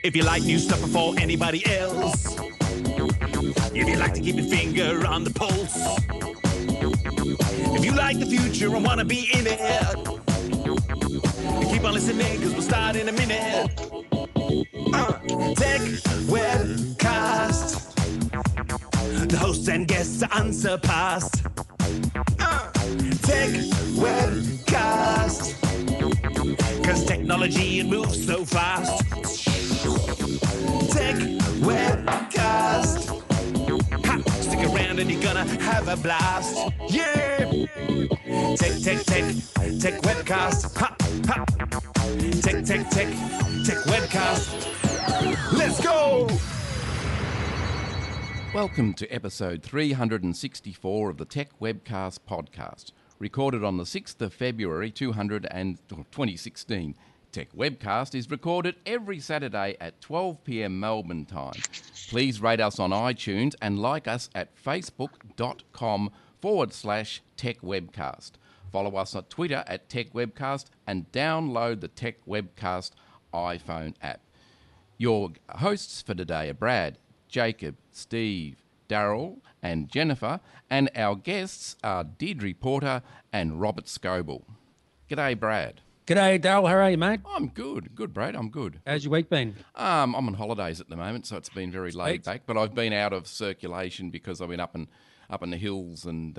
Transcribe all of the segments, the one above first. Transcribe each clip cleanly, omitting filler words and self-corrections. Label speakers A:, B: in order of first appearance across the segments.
A: If you like new stuff before anybody else, if you like to keep your finger on the pulse, if you like the future and want to be in it, keep on listening because we'll start in a minute. Tech Webcast. The hosts and guests are unsurpassed. Tech Webcast. Cause technology, it moves so fast. Tech Webcast. Ha! Stick around and you're gonna have a blast. Yeah! Tech Webcast. Ha! Ha! Tech Webcast. Let's go!
B: Welcome to episode 364 of the Tech Webcast podcast, recorded on the 6th of February 2016. Tech Webcast is recorded every Saturday at 12 p.m. Melbourne time. Please rate us on iTunes and like us at facebook.com/Tech Webcast. Follow us on Twitter at Tech Webcast and download the Tech Webcast iPhone app. Your hosts for today are Brad, Jacob, Steve, Daryl and Jennifer, and our guests are Deirdre Porter and Robert Scoble. G'day, Brad.
C: G'day, Daryl. How are you, mate?
B: I'm good. Good, Brad. I'm good.
C: How's your week been?
B: I'm on holidays at the moment, so it's been very laid back. But I've been out of circulation because I've been up in the hills, and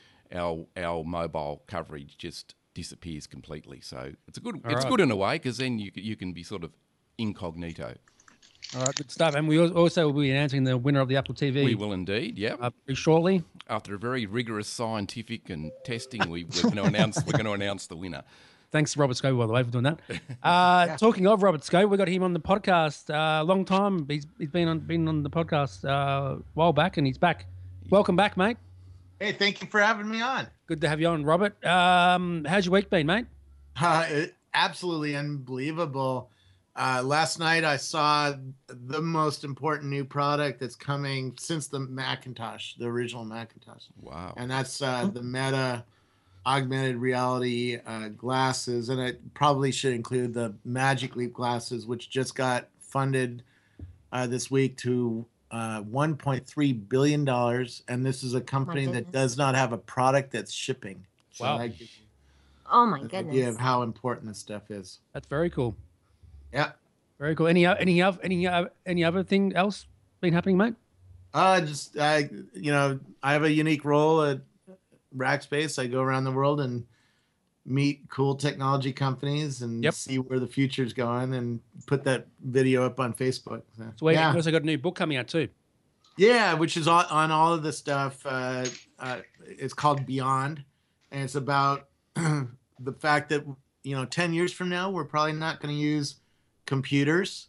B: our mobile coverage just disappears completely. So it's good in a way because then you can be sort of incognito.
C: All right, good stuff. And we also will be announcing the winner of the Apple TV.
B: We will indeed, yeah.
C: Very shortly.
B: After a very rigorous scientific and testing, we're going to announce the winner.
C: Thanks, Robert Scoble, by the way, for doing that. Talking of Robert Scoble, we got him on the podcast a long time. He's been on the podcast a while back, and he's back. Welcome back, mate.
D: Hey, thank you for having me on.
C: Good to have you on, Robert. How's your week been, mate?
D: Absolutely unbelievable. Last night I saw the most important new product that's coming since the Macintosh, the original Macintosh.
B: Wow.
D: And that's the Meta augmented reality glasses. And it probably should include the Magic Leap glasses, which just got funded this week to $1.3 billion. And this is a company that does not have a product that's shipping.
C: Wow.
D: So
E: oh, my goodness.
D: idea of how important this stuff is.
C: That's very cool.
D: Yeah.
C: Very cool. Any other thing else been happening, mate?
D: I have a unique role at Rackspace. I go around the world and meet cool technology companies and see where the future's going and put that video up on Facebook.
C: So you also got a new book coming out too.
D: Yeah, which is on all of the stuff. It's called Beyond, and it's about the fact that 10 years from now we're probably not going to use computers,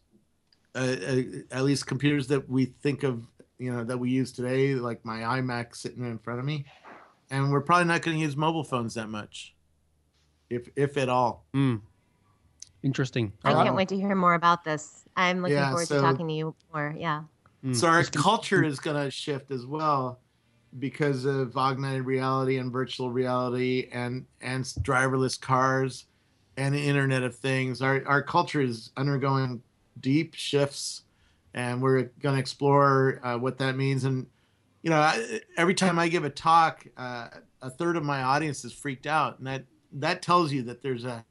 D: at least computers that we think of, that we use today, like my iMac sitting in front of me, and we're probably not going to use mobile phones that much, if at all.
C: Interesting.
E: I can't wait to hear more about this. I'm looking forward to talking to you more. Yeah.
D: So our culture is going to shift as well because of augmented reality and virtual reality and driverless cars and the Internet of Things. Our culture is undergoing deep shifts, and we're going to explore what that means. And, every time I give a talk, a third of my audience is freaked out. And that tells you that there's a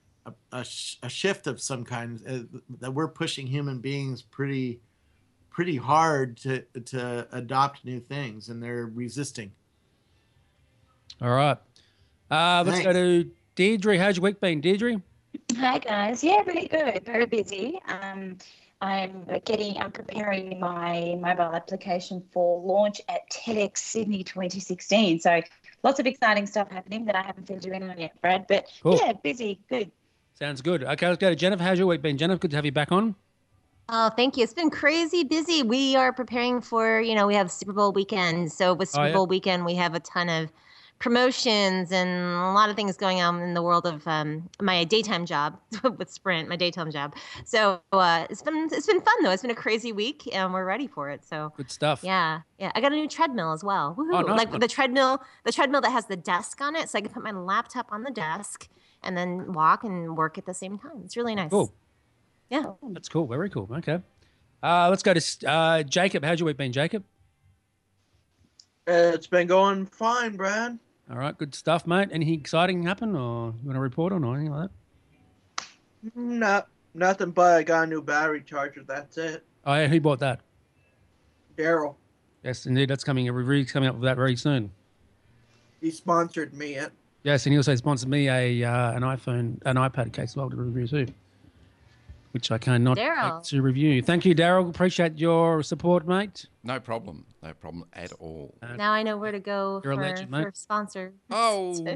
D: shift of some kind, that we're pushing human beings pretty hard to adopt new things, and they're resisting.
C: All right. Let's go to Deirdre. How's your week been, Deirdre?
F: Hi guys. Yeah, really good. Very busy. I'm preparing my mobile application for launch at TEDx Sydney 2016. So lots of exciting stuff happening that I haven't filled you in on yet, Brad. But
C: cool.
F: Yeah, busy. Good.
C: Sounds good. Okay, let's go to Jennifer. How's your week been? Jennifer, good to have you back on.
E: Oh, thank you. It's been crazy busy. We are preparing for, we have Super Bowl weekend. So with Super Bowl weekend, we have a ton of promotions and a lot of things going on in the world of my daytime job with Sprint, my daytime job. So it's been fun though. It's been a crazy week and we're ready for it. So
C: good stuff.
E: Yeah. I got a new treadmill as well. Woohoo.
C: Oh, nice.
E: Like the treadmill that has the desk on it, so I can put my laptop on the desk and then walk and work at the same time. It's really nice.
C: Cool.
E: Yeah.
C: That's cool. Very cool. Okay. Let's go to Jacob. How's your week been, Jacob?
G: It's been going fine, Brad.
C: All right. Good stuff, mate. Anything exciting happen or you want to report on or anything like that?
G: Nothing but I got a new battery charger. That's it.
C: Oh, yeah. Who bought that?
G: Daryl.
C: Yes, indeed. That's coming. A review's coming up with that very soon.
G: He sponsored me it.
C: Yes, and he also sponsored me an iPad case as well to review too, which I cannot
E: Daryl.
C: wait to review. Thank you, Daryl. Appreciate your support, mate.
B: No problem. No problem at all.
E: Now I know where to go
C: You're a
E: for,
C: legend, mate.
E: for sponsor.
B: Oh.
C: No.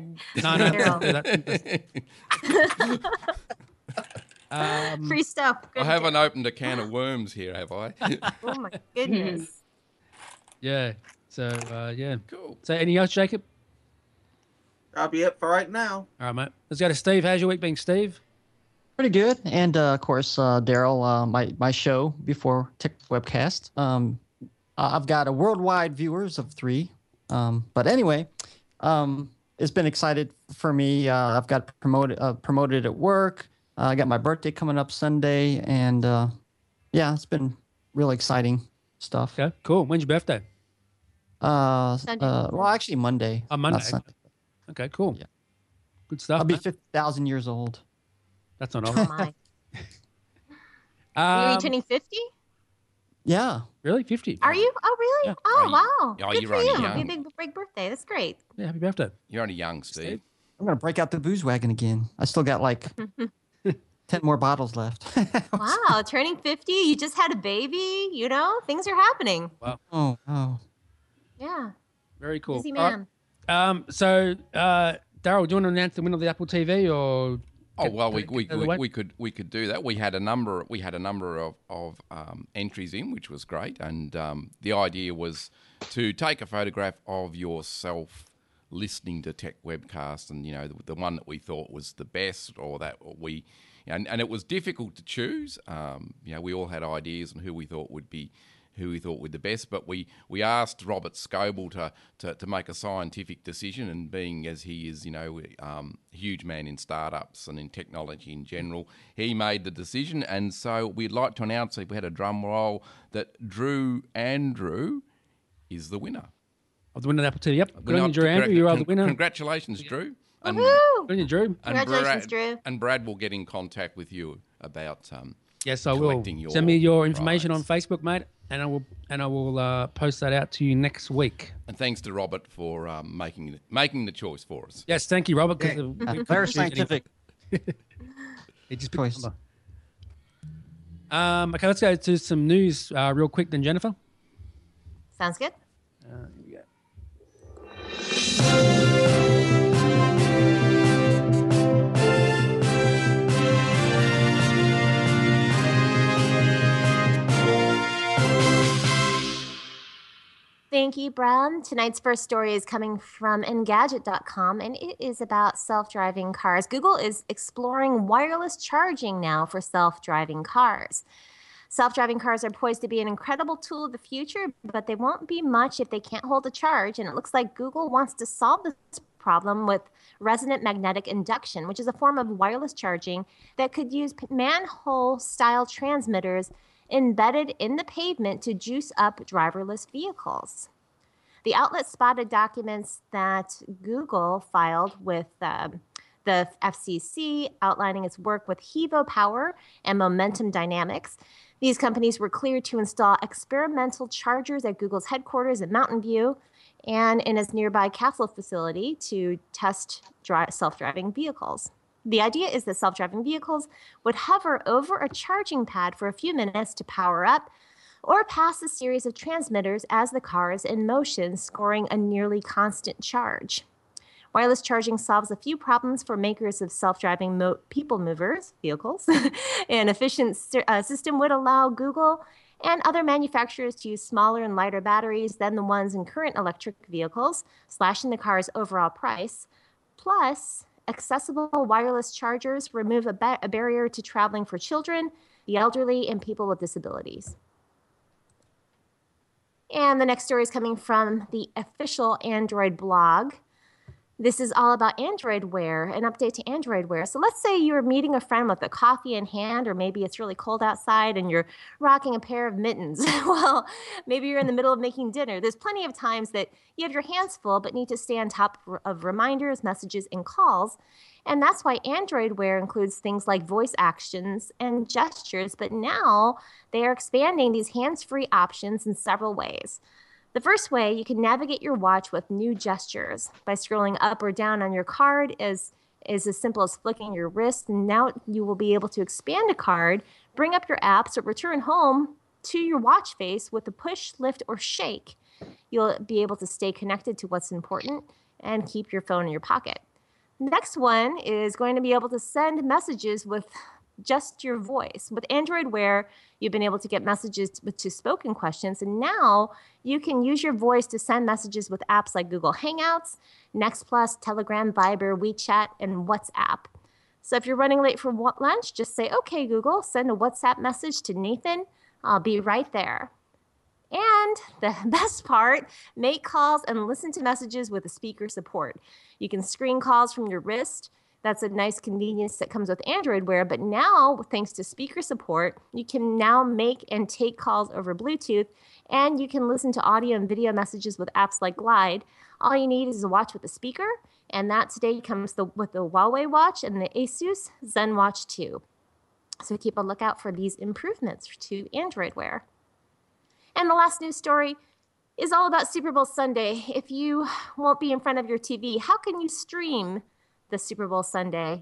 E: Free stuff.
B: I haven't opened a can of worms here, have I?
E: Oh my goodness.
C: Yeah. So, yeah.
B: Cool.
C: So, anything else, Jacob?
G: That'll be it for right now.
C: All right, mate. Let's go to Steve. How's your week been, Steve?
H: Pretty good. And, of course, Daryl, my show before Tech Webcast. I've got a worldwide viewers of 3. But anyway, it's been excited for me. I've got promoted at work. I got my birthday coming up Sunday. And, yeah, it's been really exciting stuff.
C: Okay, cool. When's your birthday?
H: Well, actually Monday.
C: On Monday.
H: not Sunday.
C: Okay, cool.
H: Yeah.
C: Good stuff.
H: I'll be
C: mate.
H: 50,000 years old.
C: That's not
E: Oh
C: old.
E: my. Are you turning 50?
H: Yeah.
C: Really? 50?
E: Are you? Oh, really?
C: Yeah.
E: Oh, wow.
B: Oh,
E: Good
B: you're
E: for
B: only
E: you.
B: young.
E: Be a big birthday. That's great.
C: Yeah, happy birthday.
B: You're only young, Steve.
H: I'm going to break out the booze wagon again. I still got like 10 more bottles left.
E: Wow. Turning 50. You just had a baby. You know, things are happening.
H: Oh.
E: Yeah.
C: Very cool.
E: Busy
C: All right.
E: man.
C: So, Daryl, do you want to announce the winner of the Apple TV or?
B: Oh well, we
C: get out of the way?
B: could do that. We had a number of entries in, which was great, and the idea was to take a photograph of yourself listening to Tech Webcast, and the one that we thought was the best, or that we, and it was difficult to choose. We all had ideas on who we thought would be the best, but we asked Robert Scoble to make a scientific decision, and being as he is, a huge man in startups and in technology in general, he made the decision. And so we'd like to announce, if we had a drum roll, that Drew Andrew is the winner.
C: Of the winner of the Apple TV. Yep. Good on you, Drew Andrew. You are the winner.
B: Congratulations, Drew. And,
E: Woohoo!
C: Good on you, Drew.
E: Congratulations, Drew.
B: And Brad will get in contact with you about
C: Yes, I will.
B: collecting your
C: Send me your information on
B: prize.
C: Facebook, mate, and I will post that out to you next week.
B: And thanks to Robert for making the choice for us.
C: Yes, thank you, Robert.
H: Very scientific.
C: It just
H: choice.
C: Okay, let's go to some news real quick then, Jennifer.
E: Sounds good.
C: Here we go.
E: Thank you, Brad. Tonight's first story is coming from Engadget.com, and it is about self-driving cars. Google is exploring wireless charging now for self-driving cars. Self-driving cars are poised to be an incredible tool of the future, but they won't be much if they can't hold a charge, and it looks like Google wants to solve this problem with resonant magnetic induction, which is a form of wireless charging that could use manhole-style transmitters embedded in the pavement to juice up driverless vehicles. The outlet spotted documents that Google filed with the FCC outlining its work with Hevo Power and Momentum Dynamics. These companies were cleared to install experimental chargers at Google's headquarters in Mountain View and in its nearby Castle facility to test self-driving vehicles. The idea is that self-driving vehicles would hover over a charging pad for a few minutes to power up or pass a series of transmitters as the car is in motion, scoring a nearly constant charge. Wireless charging solves a few problems for makers of self-driving people movers, vehicles. An efficient system would allow Google and other manufacturers to use smaller and lighter batteries than the ones in current electric vehicles, slashing the car's overall price. Plus, accessible wireless chargers remove a barrier to traveling for children, the elderly, and people with disabilities. And the next story is coming from the official Android blog. This is all about Android Wear, an update to Android Wear. So let's say you're meeting a friend with a coffee in hand, or maybe it's really cold outside and you're rocking a pair of mittens. Well, maybe you're in the middle of making dinner. There's plenty of times that you have your hands full but need to stay on top of reminders, messages, and calls. And that's why Android Wear includes things like voice actions and gestures, but now they are expanding these hands-free options in several ways. The first way, you can navigate your watch with new gestures by scrolling up or down on your card is as simple as flicking your wrist. And now you will be able to expand a card, bring up your apps, or return home to your watch face with a push, lift, or shake. You'll be able to stay connected to what's important and keep your phone in your pocket. Next one is going to be able to send messages with just your voice. With Android Wear, you've been able to get messages to spoken questions, and now you can use your voice to send messages with apps like Google Hangouts, Next+, Telegram, Viber, WeChat, and WhatsApp. So if you're running late for lunch, just say, "Okay, Google, send a WhatsApp message to Nathan. I'll be right there." And the best part, make calls and listen to messages with a speaker support. You can screen calls from your wrist. That's a nice convenience that comes with Android Wear. But now, thanks to speaker support, you can now make and take calls over Bluetooth, and you can listen to audio and video messages with apps like Glide. All you need is a watch with a speaker, and that today comes with the Huawei watch and the Asus ZenWatch 2. So keep a lookout for these improvements to Android Wear. And the last news story is all about Super Bowl Sunday. If you won't be in front of your TV, how can you stream the Super Bowl Sunday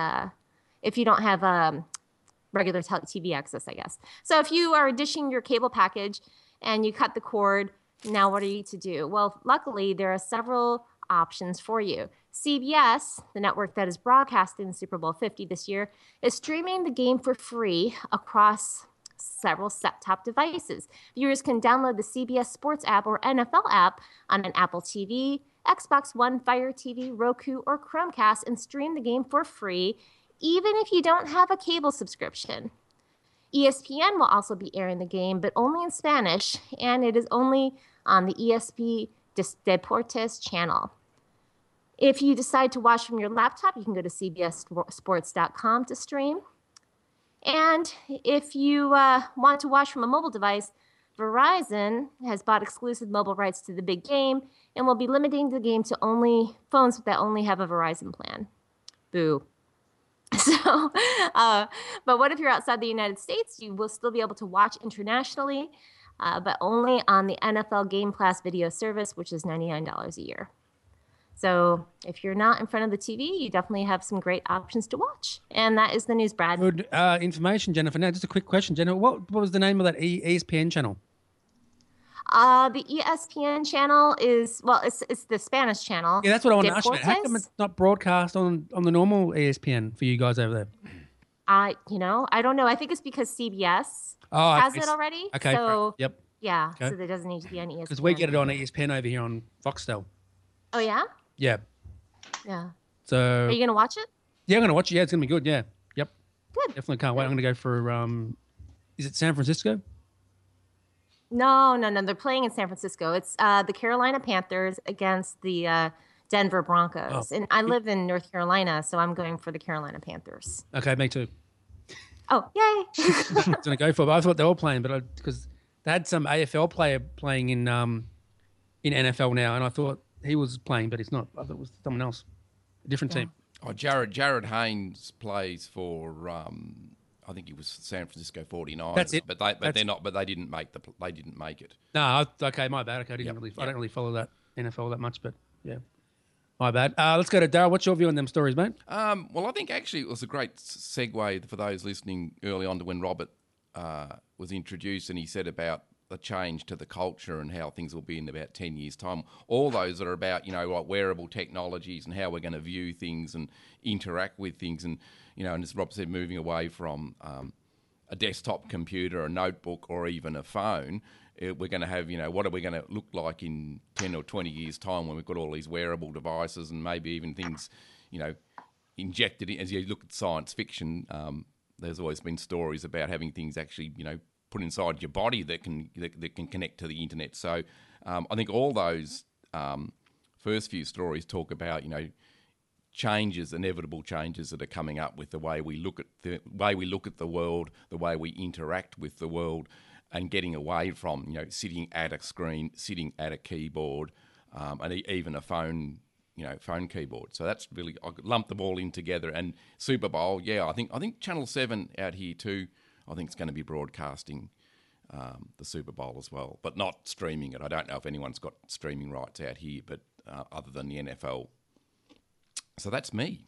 E: if you don't have regular TV access, I guess? So if you are dishing your cable package and you cut the cord, now what are you to do? Well, luckily, there are several options for you. CBS, the network that is broadcasting Super Bowl 50 this year, is streaming the game for free across several set-top devices. Viewers can download the CBS Sports app or NFL app on an Apple TV, Xbox One, Fire TV, Roku, or Chromecast and stream the game for free, even if you don't have a cable subscription. ESPN will also be airing the game, but only in Spanish, and it is only on the ESPN Deportes channel. If you decide to watch from your laptop, you can go to cbssports.com to stream. And if you want to watch from a mobile device, Verizon has bought exclusive mobile rights to the big game and will be limiting the game to only phones that only have a Verizon plan. Boo. So, but what if you're outside the United States? You will still be able to watch internationally, but only on the NFL Game Pass video service, which is $99 a year. So if you're not in front of the TV, you definitely have some great options to watch. And that is the news, Brad.
C: Good information, Jennifer. Now, just a quick question, Jennifer. What was the name of that ESPN channel?
E: The ESPN channel is, well, it's the Spanish channel.
C: Yeah, that's what I want to ask you about. How come it's not broadcast on the normal ESPN for you guys over there?
E: I don't know. I think it's because CBS has it already.
C: Okay.
E: So,
C: yep.
E: Yeah.
C: Okay.
E: So there doesn't need to be on ESPN.
C: Because we get it on ESPN over here on Foxtel.
E: Oh, yeah?
C: Yeah.
E: Yeah.
C: So.
E: Are you going to watch it?
C: Yeah, I'm going to watch it. Yeah, it's going to be good. Yeah. Yep.
E: Good.
C: Definitely can't wait. I'm going to go for, is it San Francisco?
E: No. They're playing in San Francisco. It's the Carolina Panthers against the Denver Broncos.
C: Oh.
E: And I live in North Carolina, so I'm going for the Carolina Panthers.
C: Okay, me too.
E: Oh, yay.
C: I was going to go for it, but I thought they were playing, but because they had some AFL player playing in NFL now, and I thought he was playing, but it's not. I thought it was someone else, a different team.
B: Oh, Jared Haynes plays for I think he was San Francisco 49ers.
C: That's it.
B: But they didn't make it.
C: No, okay, my bad. Okay, I don't really follow that NFL that much, but yeah, my bad. Let's go to Darryl. What's your view on them stories, mate?
B: Well, I think actually it was a great segue for those listening early on to when Robert was introduced, and he said about the change to the culture and how things will be in about 10 years' time. All those that are about, like wearable technologies and how we're going to view things and interact with things. And, and as Rob said, moving away from a desktop computer, a notebook, or even a phone, we're going to have, what are we going to look like in 10 or 20 years' time when we've got all these wearable devices and maybe even things, injected in. As you look at science fiction, there's always been stories about having things actually, put inside your body that can connect to the internet. So I think all those first few stories talk about, changes, inevitable changes that are coming up with the way we look at the world, the way we interact with the world, and getting away from sitting at a screen, sitting at a keyboard, and even a phone keyboard. So that's really, I lump them all in together. And Super Bowl, I think Channel 7 out here too, I think it's going to be broadcasting the Super Bowl as well, but not streaming it. I don't know if anyone's got streaming rights out here, but other than the NFL. So that's me.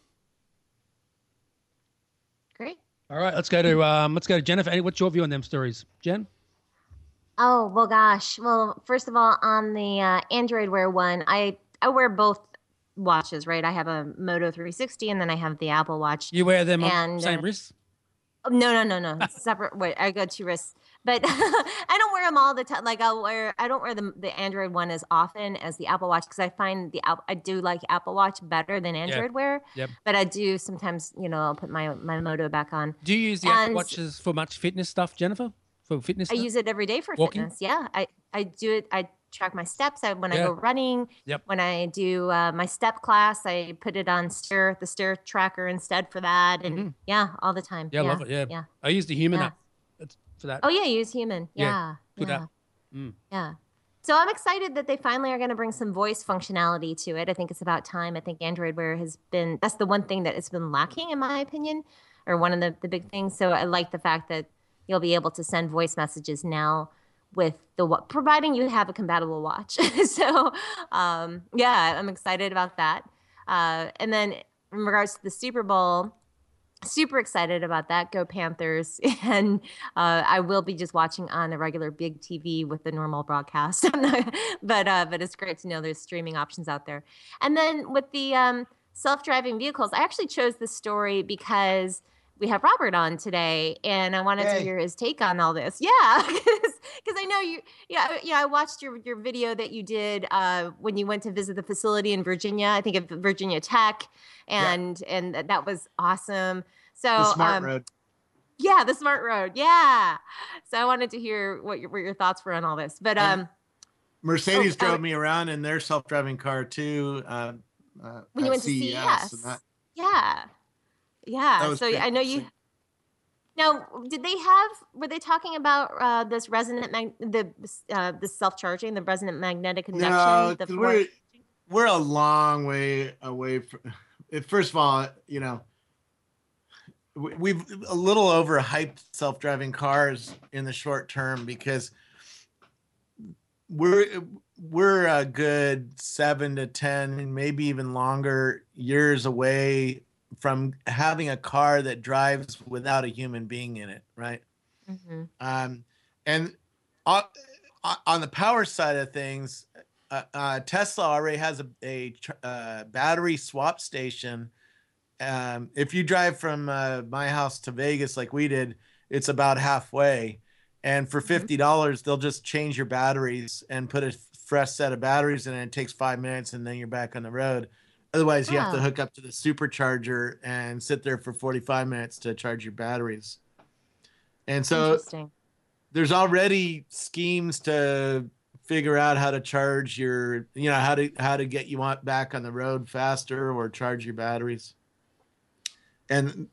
E: Great.
C: All right, let's go to Jennifer. What's your view on them stories, Jen?
E: Oh, well, gosh. Well, first of all, on the Android Wear one, I wear both watches, right? I have a Moto 360 and then I have the Apple Watch.
C: You wear them on the same wrists?
E: No. Separate. Wait, I got 2 wrists, but I don't wear them all the time. Like I don't wear the Android one as often as the Apple Watch because I find I do like Apple Watch better than Android Wear.
C: Yep.
E: But I do sometimes, I'll put my Moto back on.
C: Do you use the Apple Watches for much fitness stuff, Jennifer? For fitness stuff?
E: I use it every day for
C: Walking?
E: fitness. Yeah, I do it. I track my steps when I go running.
C: Yep.
E: When I do my step class, I put it on the stair tracker instead for that, and all the time.
C: Yeah, I love it. Yeah. I use the Human app for that.
E: Oh yeah, use Human. Yeah.
C: Good app.
E: Yeah. So I'm excited that they finally are going to bring some voice functionality to it. I think it's about time. I think Android Wear that's the one thing that it's been lacking in my opinion, or one of the big things. So I like the fact that you'll be able to send voice messages now with providing you have a compatible watch. So I'm excited about that. And then in regards to the Super Bowl, super excited about that. Go Panthers. And I will be just watching on a regular big TV with the normal broadcast. But it's great to know there's streaming options out there. And then with the self-driving vehicles, I actually chose this story because we have Robert on today, and I wanted to hear his take on all this. Yeah, because I know you. Yeah, I watched your video that you did when you went to visit the facility in Virginia. I think of Virginia Tech, and that was awesome. So
D: the Smart Road.
E: Yeah, the Smart Road. Yeah. So I wanted to hear what your thoughts were on all this. But
D: Mercedes drove me around in their self-driving car too.
E: When you went to CES. Yeah. So I know you. Now, were they talking about this the self-charging, the resonant magnetic induction?
D: No, we're a long way away from. First of all, we've a little overhyped self-driving cars in the short term because we're a good 7 to 10 and maybe even longer years away from having a car that drives without a human being in it, right?
E: Mm-hmm.
D: And on the power side of things, Tesla already has a battery swap station. If you drive from my house to Vegas like we did, it's about halfway. And for $50, they'll just change your batteries and put a fresh set of batteries in it. It takes 5 minutes, and then you're back on the road. Otherwise, you have to hook up to the supercharger and sit there for 45 minutes to charge your batteries. And so there's already schemes to figure out how to charge your, how to get you back on the road faster or charge your batteries. And,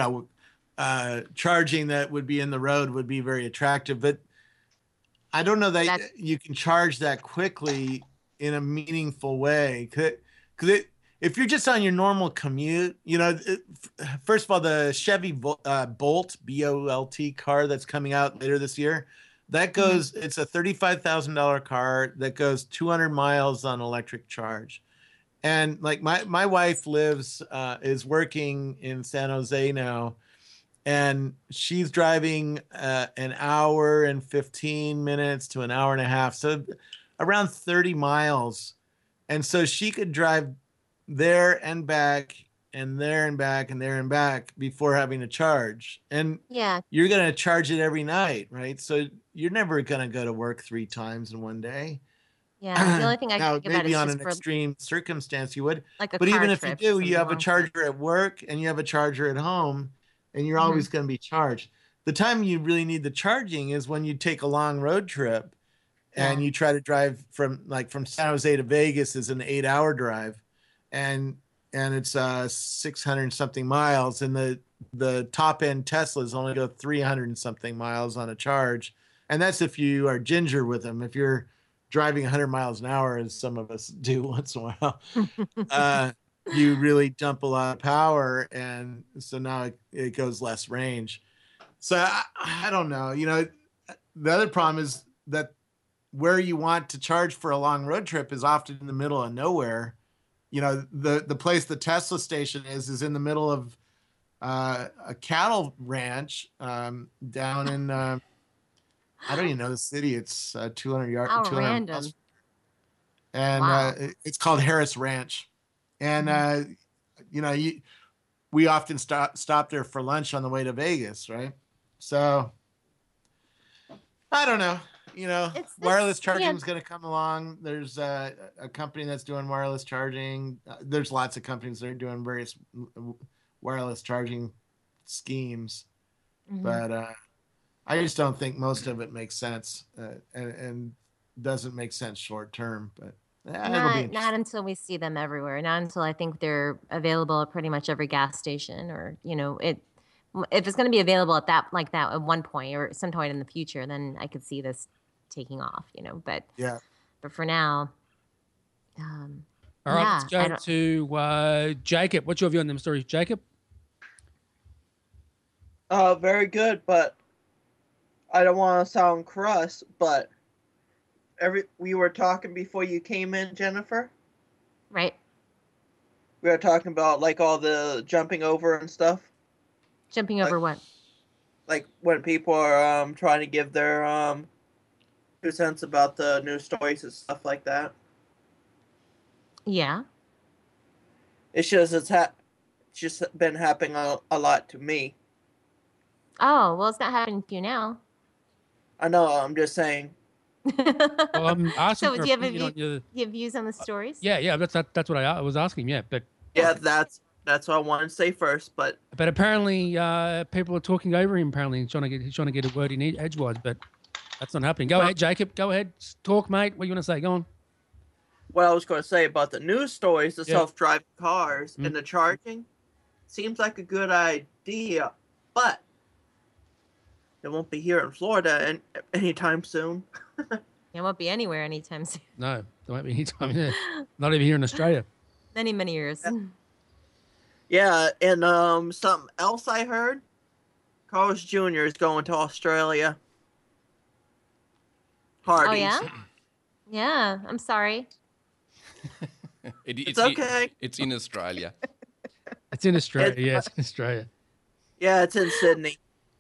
D: charging that would be in the road would be very attractive. But I don't know that you can charge that quickly in a meaningful way. Because if you're just on your normal commute, first of all, the Chevy Bolt, B-O-L-T car that's coming out later this year, that goes, it's a $35,000 car that goes 200 miles on electric charge. And like my wife is working in San Jose now, and she's driving an hour and 15 minutes to an hour and a half. So around 30 miles. And so she could drive there and back and there and back and there and back before having to charge. And you're going to charge it every night, right? So you're never going to go to work 3 times in one day.
E: Yeah, the only thing I can think about is
D: maybe on
E: just
D: an extreme circumstance you would.
E: Like
D: but even if you do, you have a charger at work and you have a charger at home, and you're always going to be charged. The time you really need the charging is when you take a long road trip and you try to drive from San Jose to Vegas is an 8-hour drive, and it's 600 and something miles, and the top end Teslas only go 300 and something miles on a charge, and that's if you are ginger with them. If you're driving 100 miles an hour, as some of us do once in a while, you really dump a lot of power, and so now it goes less range. So I don't know. The other problem is that where you want to charge for a long road trip is often in the middle of nowhere. The place the Tesla station is in the middle of a cattle ranch down in I don't even know the city. It's 200 yards.
E: How
D: 200
E: random.
D: miles. And
E: Wow.
D: it's called Harris Ranch. And we often stop there for lunch on the way to Vegas, right? So I don't know. Wireless charging is going to come along. There's a company that's doing wireless charging. There's lots of companies that are doing various wireless charging schemes, but I just don't think most of it makes sense, and doesn't make sense short term. But
E: not until we see them everywhere. Not until I think they're available at pretty much every gas station, or if it's going to be available at that at one point or some point in the future, then I could see this taking off. But but for now,
C: all right, let's go to Jacob. What's your view on them stories, Jacob?
G: Very good, but I don't want to sound cross, but we were talking before you came in, Jennifer.
E: Right.
G: We were talking about all the jumping over and stuff.
E: Jumping over what?
G: Like when people are trying to give their 2 cents about the news stories and stuff like that.
E: Yeah.
G: It's just been happening a lot to me.
E: Oh, well, it's not happening to you now.
G: I know. I'm just saying.
C: Well, I'm asking
E: So,
C: for
E: do you
C: opinion
E: have you have views on the stories?
C: Yeah. That's what I was asking. Yeah, but
G: that's what I wanted to say first. But
C: apparently, people are talking over him. Apparently, he's trying to get a word in edgewise, but that's not happening. Go ahead, Jacob. Go ahead. Talk, mate. What you want to say? Go on.
G: What I was going to say about the news stories, the self-driving cars, and the charging, seems like a good idea, but it won't be here in Florida anytime soon.
E: It won't be anywhere anytime soon.
C: No, there won't be any time. Yeah. Not even here in Australia.
E: Many years.
G: Yeah, and something else I heard, Carl's Jr. is going to Australia. Hardee's.
E: Oh, yeah? Yeah, I'm sorry.
G: It's okay.
B: It's in Australia.
C: It's in Australia. It's in Australia.
G: Yeah, it's in Sydney.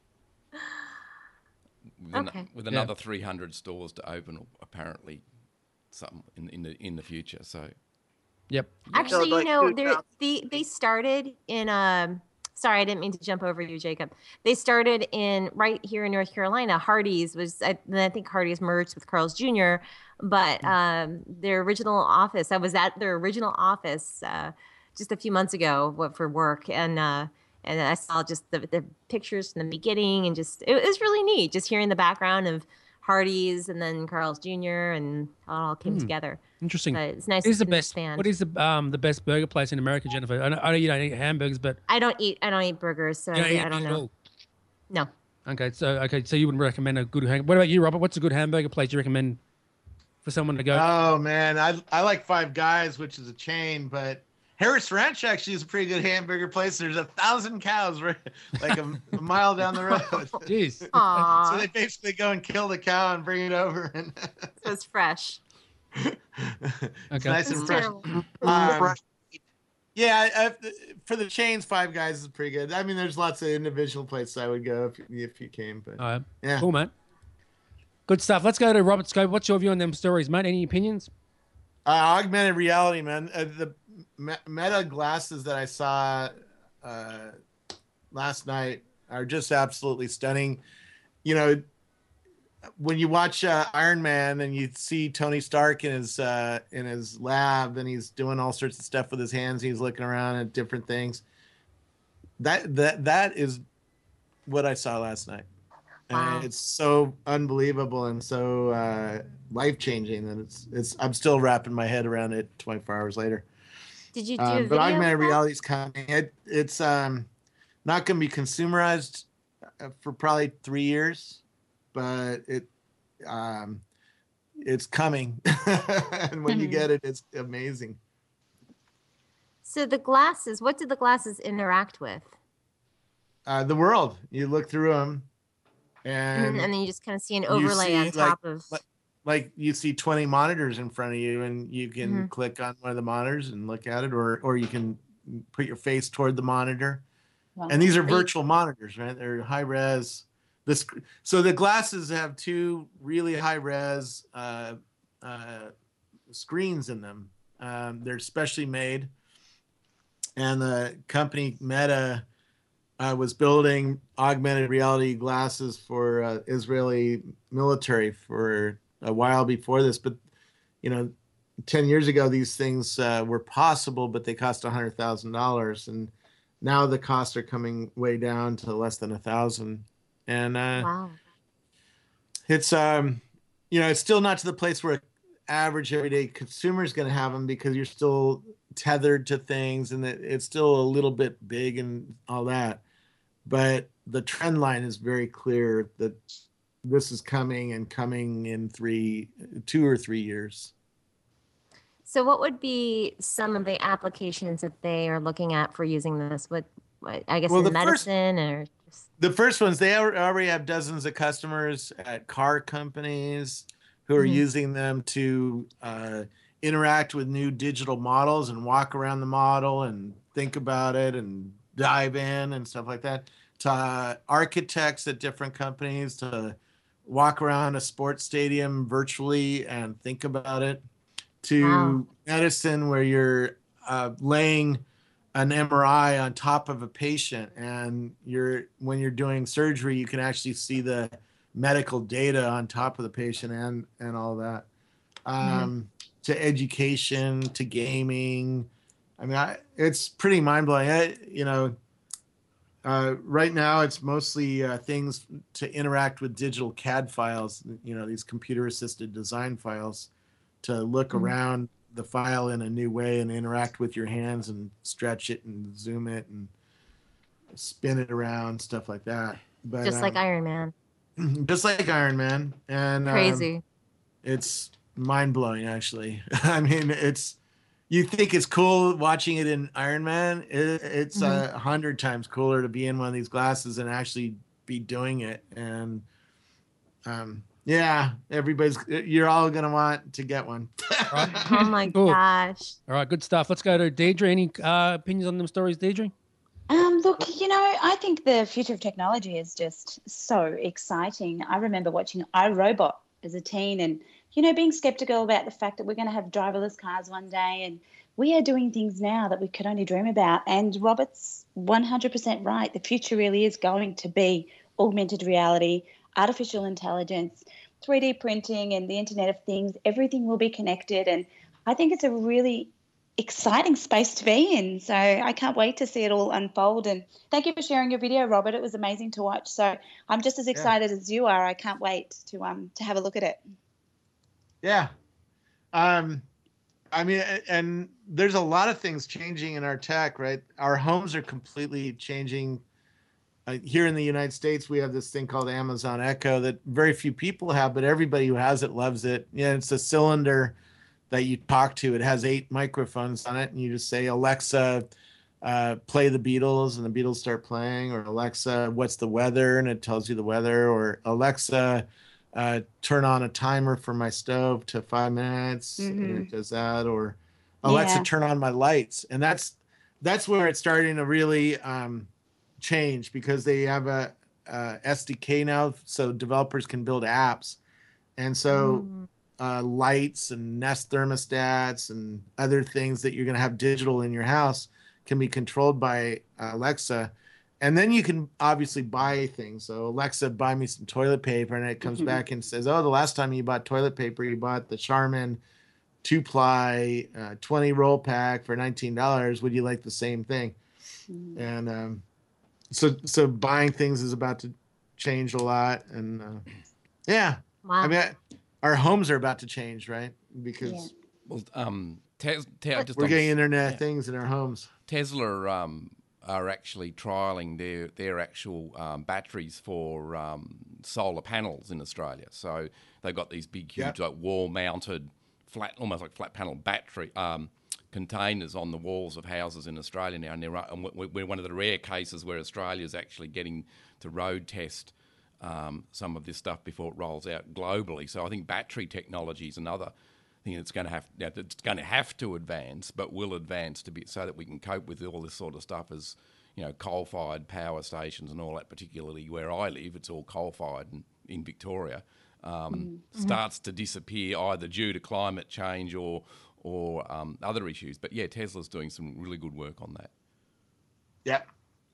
B: With another 300 stores to open, apparently, some in the future. So,
C: yep.
E: Actually, they started in Sorry, I didn't mean to jump over you, Jacob. They started right here in North Carolina. Hardee's I think Hardee's merged with Carl's Jr., but their original office. I was at their original office just a few months ago for work, and I saw just the pictures from the beginning, and it was really neat just hearing the background of Hardee's and then Carl's Jr. and how it all came together.
C: Interesting.
E: But it's nice to understand.
C: What is the best burger place in America, Jennifer? I know you don't eat hamburgers, but
E: I don't eat burgers, so I don't know. No.
C: Okay, so you wouldn't recommend a good hamburger. What about you, Robert? What's a good hamburger place you recommend for someone to go?
D: Oh man, I like Five Guys, which is a chain, but Harris Ranch actually is a pretty good hamburger place. There's 1,000 cows like a mile down the road.
C: Jeez.
E: Aww.
D: So they basically go and kill the cow and bring it over, and
E: so it's fresh.
D: It's nice and fresh. Yeah, for the chains, Five Guys is pretty good. I mean, there's lots of individual places I would go if you came, but yeah,
C: cool, man. Good stuff. Let's go to Robert Scope. What's your view on them stories, mate? Any opinions?
D: Augmented reality, man. The Meta glasses that I saw last night are just absolutely stunning. You know, when you watch Iron Man and you see Tony Stark in his lab and he's doing all sorts of stuff with his hands, and he's looking around at different things. That is what I saw last night,
E: Wow.
D: It's so unbelievable and so life changing that it's. I'm still wrapping my head around it 24 hours later.
E: Did you do a
D: But
E: video?
D: augmented
E: of that?
D: reality is coming. It's not going to be consumerized for probably 3 years, but it's coming, and when you get it, it's amazing.
E: So the glasses, what did the glasses interact with?
D: The world. You look through them, and
E: And then you just kind of see an
D: you
E: overlay
D: see,
E: on top of.
D: like you see 20 monitors in front of you, and you can click on one of the monitors and look at it, or you can put your face toward the monitor.
F: Wow.
D: And these are virtual monitors, right? They're high res. So the glasses have two really high res screens in them. They're specially made, and the company Meta was building augmented reality glasses for Israeli military for a while before this. But 10 years ago, these things were possible, but they cost $100,000, and now the costs are coming way down to less than $1,000. And
E: Wow.
D: it's it's still not to the place where average everyday consumer is going to have them, because you're still tethered to things, and it's still a little bit big and all that. But the trend line is very clear that this is coming, and coming in 2 or 3 years.
E: So what would be some of the applications that they are looking at for using this? What I guess
D: Well,
E: in medicine or just...
D: The first ones, they already have dozens of customers at car companies who are using them to interact with new digital models and walk around the model and think about it and dive in and stuff like that. To architects at different companies to walk around a sports stadium virtually and think about it. To medicine, where you're laying an MRI on top of a patient, and when you're doing surgery, you can actually see the medical data on top of the patient and all that. To education, to gaming. I mean, it's pretty mind-blowing. Right now it's mostly things to interact with digital CAD files, these computer-assisted design files, to look around the file in a new way and interact with your hands and stretch it and zoom it and spin it around, stuff like that. But
E: just like Iron Man.
D: Just like Iron Man. And
E: Crazy.
D: It's mind-blowing, actually. I mean, you think it's cool watching it in Iron Man. It's 100 times cooler to be in one of these glasses and actually be doing it. And yeah, you're all going to want to get one.
E: Oh my gosh.
C: All right, good stuff. Let's go to Deidre. Any opinions on them stories, Deidre?
F: Look, I think the future of technology is just so exciting. I remember watching iRobot as a teen and, being skeptical about the fact that we're going to have driverless cars one day. And we are doing things now that we could only dream about. And Robert's 100% right. The future really is going to be augmented reality, artificial intelligence, 3D printing, and the Internet of Things. Everything will be connected. And I think it's a really exciting space to be in. So I can't wait to see it all unfold. And thank you for sharing your video, Robert. It was amazing to watch. So I'm just as excited as you are. I can't wait to have a look at it.
D: Yeah. I mean, and there's a lot of things changing in our tech, right? Our homes are completely changing. Here in the United States, we have this thing called Amazon Echo that very few people have, but everybody who has it loves it. It's a cylinder that you talk to. It has 8 microphones on it, and you just say, Alexa, play the Beatles, and the Beatles start playing, or Alexa, what's the weather? And it tells you the weather, or Alexa, turn on a timer for my stove to 5 minutes, and it does that, or Alexa, turn on my lights. And that's where it's starting to really change, because they have a SDK now, so developers can build apps. And so lights and Nest thermostats and other things that you're going to have digital in your house can be controlled by Alexa. And then you can obviously buy things. So Alexa, buy me some toilet paper. And it comes back and says, oh, the last time you bought toilet paper, you bought the Charmin 2-ply 20 roll pack for $19. Would you like the same thing? And so buying things is about to changed a lot, and yeah.
E: Wow.
D: I mean, our homes are about to change, right? Because
B: Well,
D: we're getting Internet of Things in our homes.
B: Tesla are actually trialling their actual batteries for solar panels in Australia. So they've got these big, huge, like wall-mounted, almost like flat panel battery containers on the walls of houses in Australia now. And we're one of the rare cases where Australia is actually getting to road test some of this stuff before it rolls out globally. So I think battery technology is another thing that's going to have to advance, but will advance to be so that we can cope with all this sort of stuff as, you know, coal-fired power stations and all that. Particularly where I live, it's all coal-fired in Victoria. Starts to disappear either due to climate change or other issues. But yeah, Tesla's doing some really good work on that.
D: Yeah.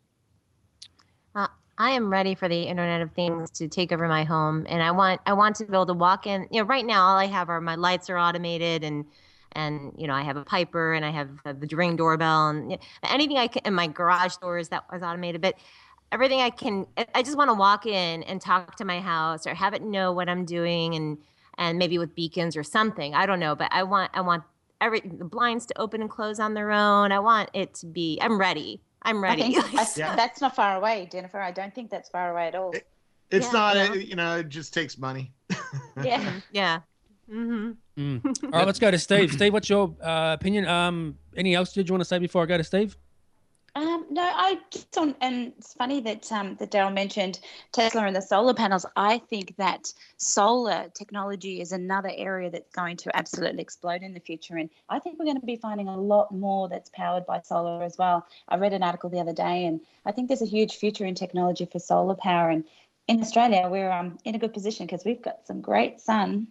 E: I am ready for the Internet of Things to take over my home, and I want to be able to walk in. You know, right now all I have are my lights are automated, and you know, I have a Piper, and I have the Ring doorbell, and you know, anything I can. And my garage doors that was automated, but everything I can. I just want to walk in and talk to my house, or have it know what I'm doing, and maybe with beacons or something. I don't know, but I want the blinds to open and close on their own. I want it to be. I'm ready. I'm ready.
F: That's not far away, Jennifer. I don't think that's far away at all.
D: It's not. You know, it just takes money.
F: Yeah.
E: Yeah. Mm-hmm.
C: All right, let's go to Steve. Steve, what's your opinion? Anything else did you want to say before I go to Steve?
F: No, I just on, and it's funny that that Daryl mentioned Tesla and the solar panels. I think that solar technology is another area that's going to absolutely explode in the future, and I think we're going to be finding a lot more that's powered by solar as well. I read an article the other day, and I think there's a huge future in technology for solar power. And in Australia, we're in a good position because we've got some great sun.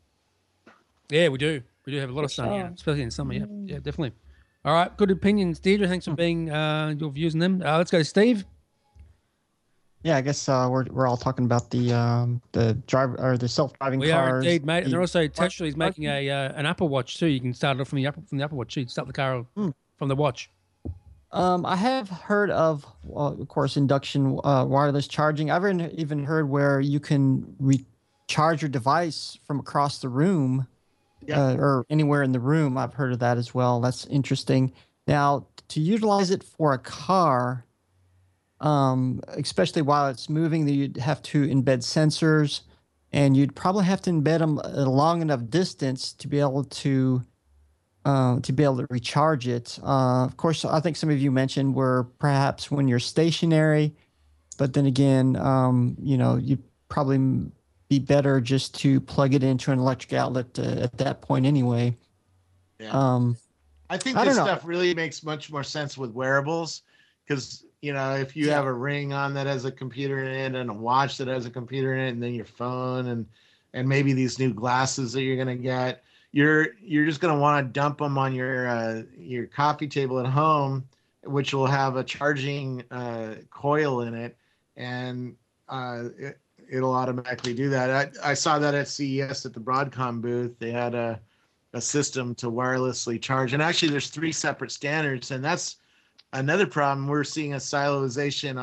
C: Yeah, we do. We do have a lot of sun, yeah, especially in summer. Yeah, yeah, definitely. All right, good opinions, Deirdre. Thanks for being your views on them. Let's go to Steve.
H: Yeah, I guess we're all talking about the driver or the self-driving cars.
C: We are indeed, mate. And they're also Tesla is making an Apple Watch too. You can start it off from the Apple Watch too. You can start the car from the watch.
H: I have heard of, of course, induction wireless charging. I've even heard where you can recharge your device from across the room. Or anywhere in the room. I've heard of that as well. That's interesting. Now, to utilize it for a car, especially while it's moving, you'd have to embed sensors, and you'd probably have to embed them at a long enough distance to be able to recharge it. Of course, I think some of you mentioned where perhaps when you're stationary, but then again, you know, you probably be better just to plug it into an electric outlet at that point anyway.
D: Yeah. I think this stuff really makes much more sense with wearables because, you know, if you have a ring on that has a computer in it and a watch that has a computer in it and then your phone and maybe these new glasses that you're going to get, you're just going to want to dump them on your coffee table at home, which will have a charging coil in it, and it'll automatically do that. I saw that at CES at the Broadcom booth. They had a system to wirelessly charge. And actually, there's 3 separate standards. And that's another problem. We're seeing a siloization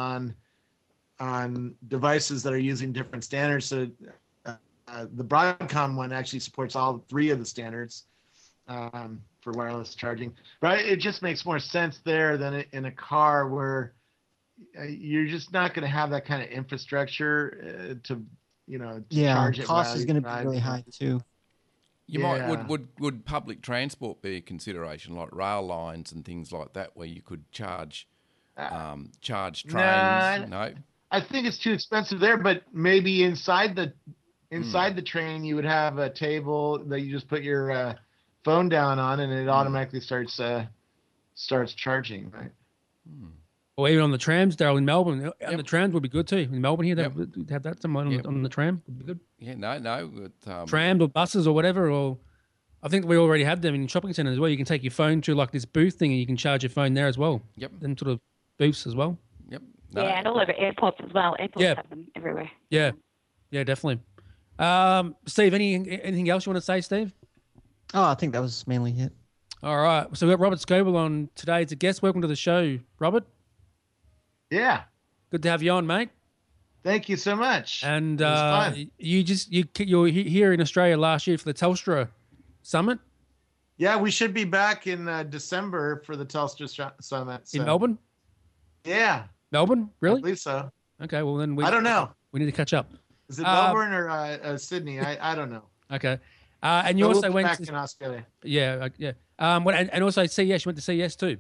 D: on devices that are using different standards. So the Broadcom one actually supports all 3 of the standards for wireless charging. But it just makes more sense there than in a car where you're just not going to have that kind of infrastructure to charge it.
H: Cost is going to be really high too.
B: You might would public transport be a consideration, like rail lines and things like that, where you could charge trains? No,
D: I think it's too expensive there. But maybe inside the train, you would have a table that you just put your phone down on, and it automatically starts charging, right?
C: Or even on the trams, Daryl, in Melbourne. On the trams would be good too. In Melbourne here, they have that someone on the tram would be good.
B: Yeah, no.
C: Trams or buses or whatever, or I think we already have them in shopping centres as well. You can take your phone to like this booth thing and you can charge your phone there as well.
B: Yep.
C: Them sort of booths as well.
B: Yep.
I: No. Yeah, and all over airports as well. Airports have them everywhere.
C: Yeah. Yeah, definitely. Steve, anything else you want to say, Steve?
H: Oh, I think that was mainly it.
C: All right. So we've got Robert Scoble on today as a guest. Welcome to the show, Robert.
D: Yeah.
C: Good to have you on, mate.
D: Thank you so much.
C: And
D: it was fun.
C: you're here in Australia last year for the Telstra Summit.
D: Yeah, we should be back in December for the Telstra Summit.
C: In Melbourne?
D: Yeah.
C: Melbourne? Really?
D: I believe so.
C: Okay, well then
D: I don't know.
C: We need to catch up.
D: Is it Melbourne or Sydney? I don't know.
C: Okay. And you
D: But
C: also
D: we'll be
C: went
D: back
C: to
D: in Australia.
C: Yeah, yeah. And also CES. You went to CES too.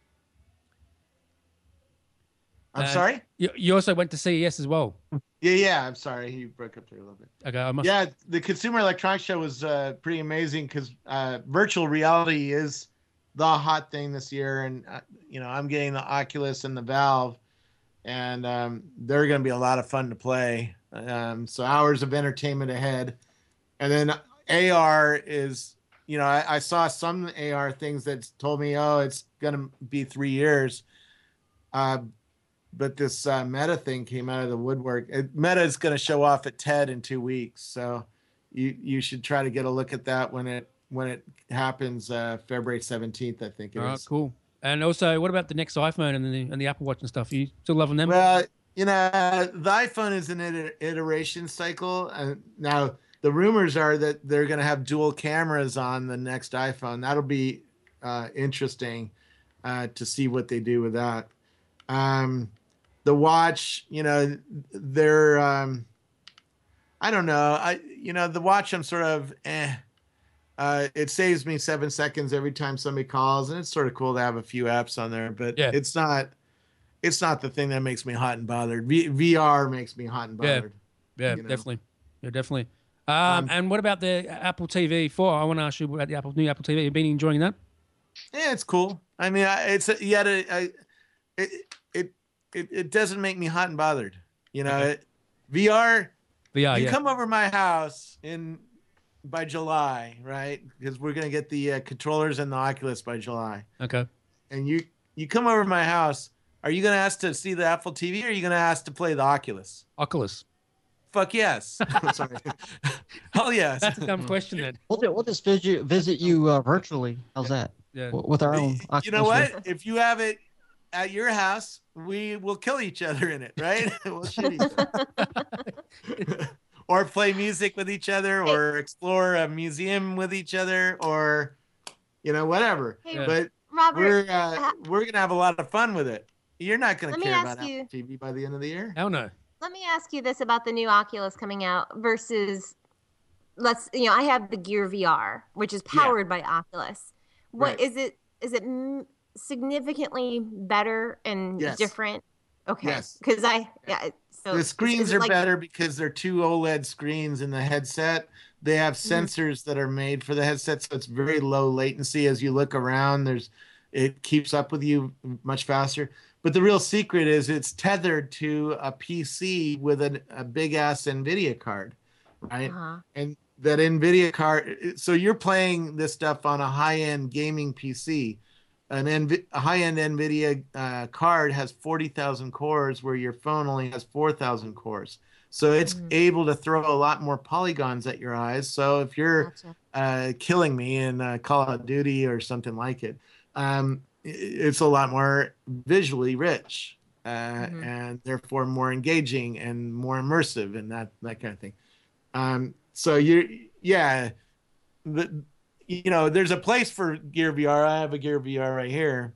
D: I'm sorry?
C: You also went to CES as well.
D: Yeah. I'm sorry. He broke up there a little bit.
C: Okay.
D: Yeah, the Consumer Electronics Show was pretty amazing because virtual reality is the hot thing this year. And, I'm getting the Oculus and the Valve, and they're going to be a lot of fun to play. So hours of entertainment ahead. And then AR is, I saw some AR things that told me, it's going to be 3 years. But this Meta thing came out of the woodwork. Meta is going to show off at TED in 2 weeks, so you should try to get a look at that when it happens, February 17th, I think it is.
C: All right, cool. And also, what about the next iPhone and the Apple Watch and stuff? Are you still loving them?
D: Well, the iPhone is an iteration cycle. Now, the rumors are that they're going to have dual cameras on the next iPhone. That'll be interesting to see what they do with that. The watch, they're, I don't know. The watch, I'm sort of, it saves me 7 seconds every time somebody calls, and it's sort of cool to have a few apps on there, but it's not the thing that makes me hot and bothered. VR makes me hot and bothered.
C: Yeah, definitely. Yeah, definitely. And what about the Apple TV 4? I want to ask you about the new Apple TV. You've been enjoying that?
D: Yeah, it's cool. I mean, it doesn't make me hot and bothered. VR. You come over my house by July, right? Because we're gonna get the controllers and the Oculus by July.
C: Okay.
D: And you come over my house. Are you gonna ask to see the Apple TV, or are you gonna ask to play the Oculus?
C: Oculus.
D: Fuck yes. Sorry. Oh yes.
C: That's a dumb question then.
H: We'll just visit you virtually. How's that?
C: Yeah.
H: With our own.
D: You know what? If you have it at your house, we will kill each other in it, right? We'll shoot each other. Or play music with each other, or explore a museum with each other, or whatever.
E: Hey,
D: but
E: Robert,
D: we're gonna have a lot of fun with it. You're not gonna
E: Let me
D: care
E: ask
D: about
E: you-
D: Apple TV by the end of the year.
C: Hell no.
E: Let me ask you this about the new Oculus coming out versus, I have the Gear VR, which is powered by Oculus. What is it? Is it significantly better and different? Okay.
D: Yes.
E: Because so
D: the screens
E: is it
D: are better because they're two OLED screens in the headset. They have
E: Mm-hmm.
D: sensors that are made for the headset, so it's very low latency. As you look around, it keeps up with you much faster. But the real secret is it's tethered to a PC with a big ass NVIDIA card, right? And that NVIDIA card, so you're playing this stuff on a high-end gaming PC. A high-end NVIDIA card has 40,000 cores, where your phone only has 4,000 cores. So it's able to throw a lot more polygons at your eyes. So if you're killing me in Call of Duty or something like it, it's a lot more visually rich and therefore more engaging and more immersive and that kind of thing. So there's a place for Gear VR. I have a Gear VR right here.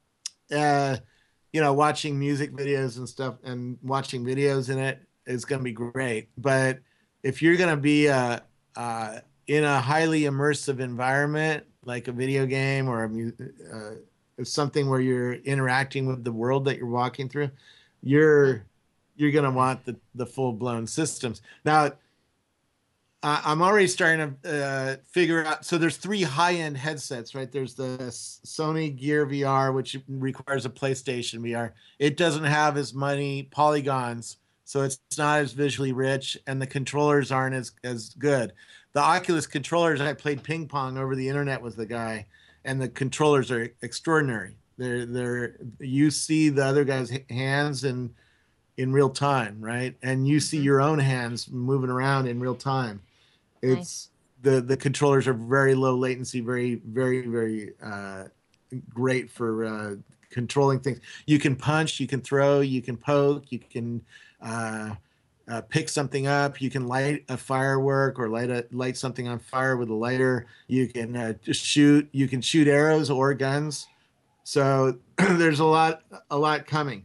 D: Watching music videos and stuff and watching videos in it is going to be great. But if you're going to be in a highly immersive environment, like a video game or something where you're interacting with the world that you're walking through, you're going to want the full-blown systems. Now, I'm already starting to figure out. So there's 3 high-end headsets, right? There's the Sony Gear VR, which requires a PlayStation VR. It doesn't have as many polygons, so it's not as visually rich, and the controllers aren't as good. The Oculus controllers, I played ping pong over the internet with the guy, and the controllers are extraordinary. You see the other guy's hands in real time, right? And you see your own hands moving around in real time. It's the controllers are very low latency, very, very, very great for controlling things. You can punch, you can throw, you can poke, you can pick something up. You can light a firework or light something on fire with a lighter. You can just shoot. You can shoot arrows or guns. So there's a lot coming.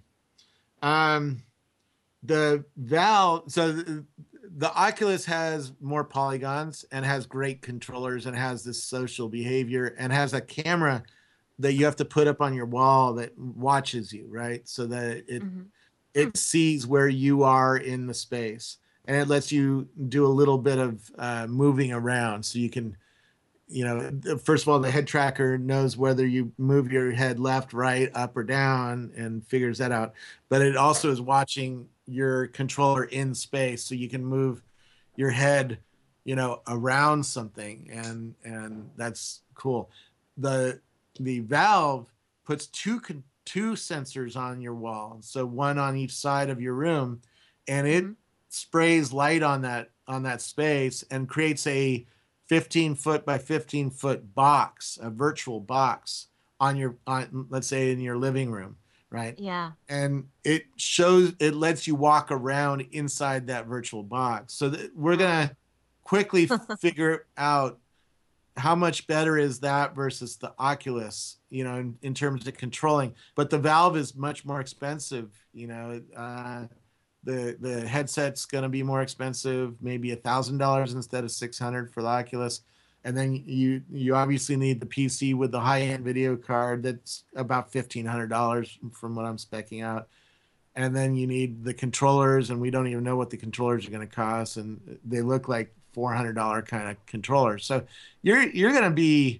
D: The Valve. So the Oculus has more polygons and has great controllers and has this social behavior and has a camera that you have to put up on your wall that watches you, right? So that it sees where you are in the space, and it lets you do a little bit of moving around. So you can, first of all, the head tracker knows whether you move your head left, right, up, or down, and figures that out. But it also is watching your controller in space, so you can move your head, around something, and that's cool. The Valve puts two sensors on your wall, so one on each side of your room, and it sprays light on that space and creates a 15-foot by 15-foot box, a virtual box on let's say in your living room, right?
E: Yeah.
D: And it lets you walk around inside that virtual box. So we're gonna quickly figure out how much better is that versus the Oculus, in terms of controlling. But the Valve is much more expensive. The headset's going to be more expensive, maybe $1,000 instead of $600 for the Oculus. And then you obviously need the PC with the high-end video card that's about $1,500 from what I'm speccing out. And then you need the controllers, and we don't even know what the controllers are going to cost, and they look like $400 kind of controllers. So you're going to be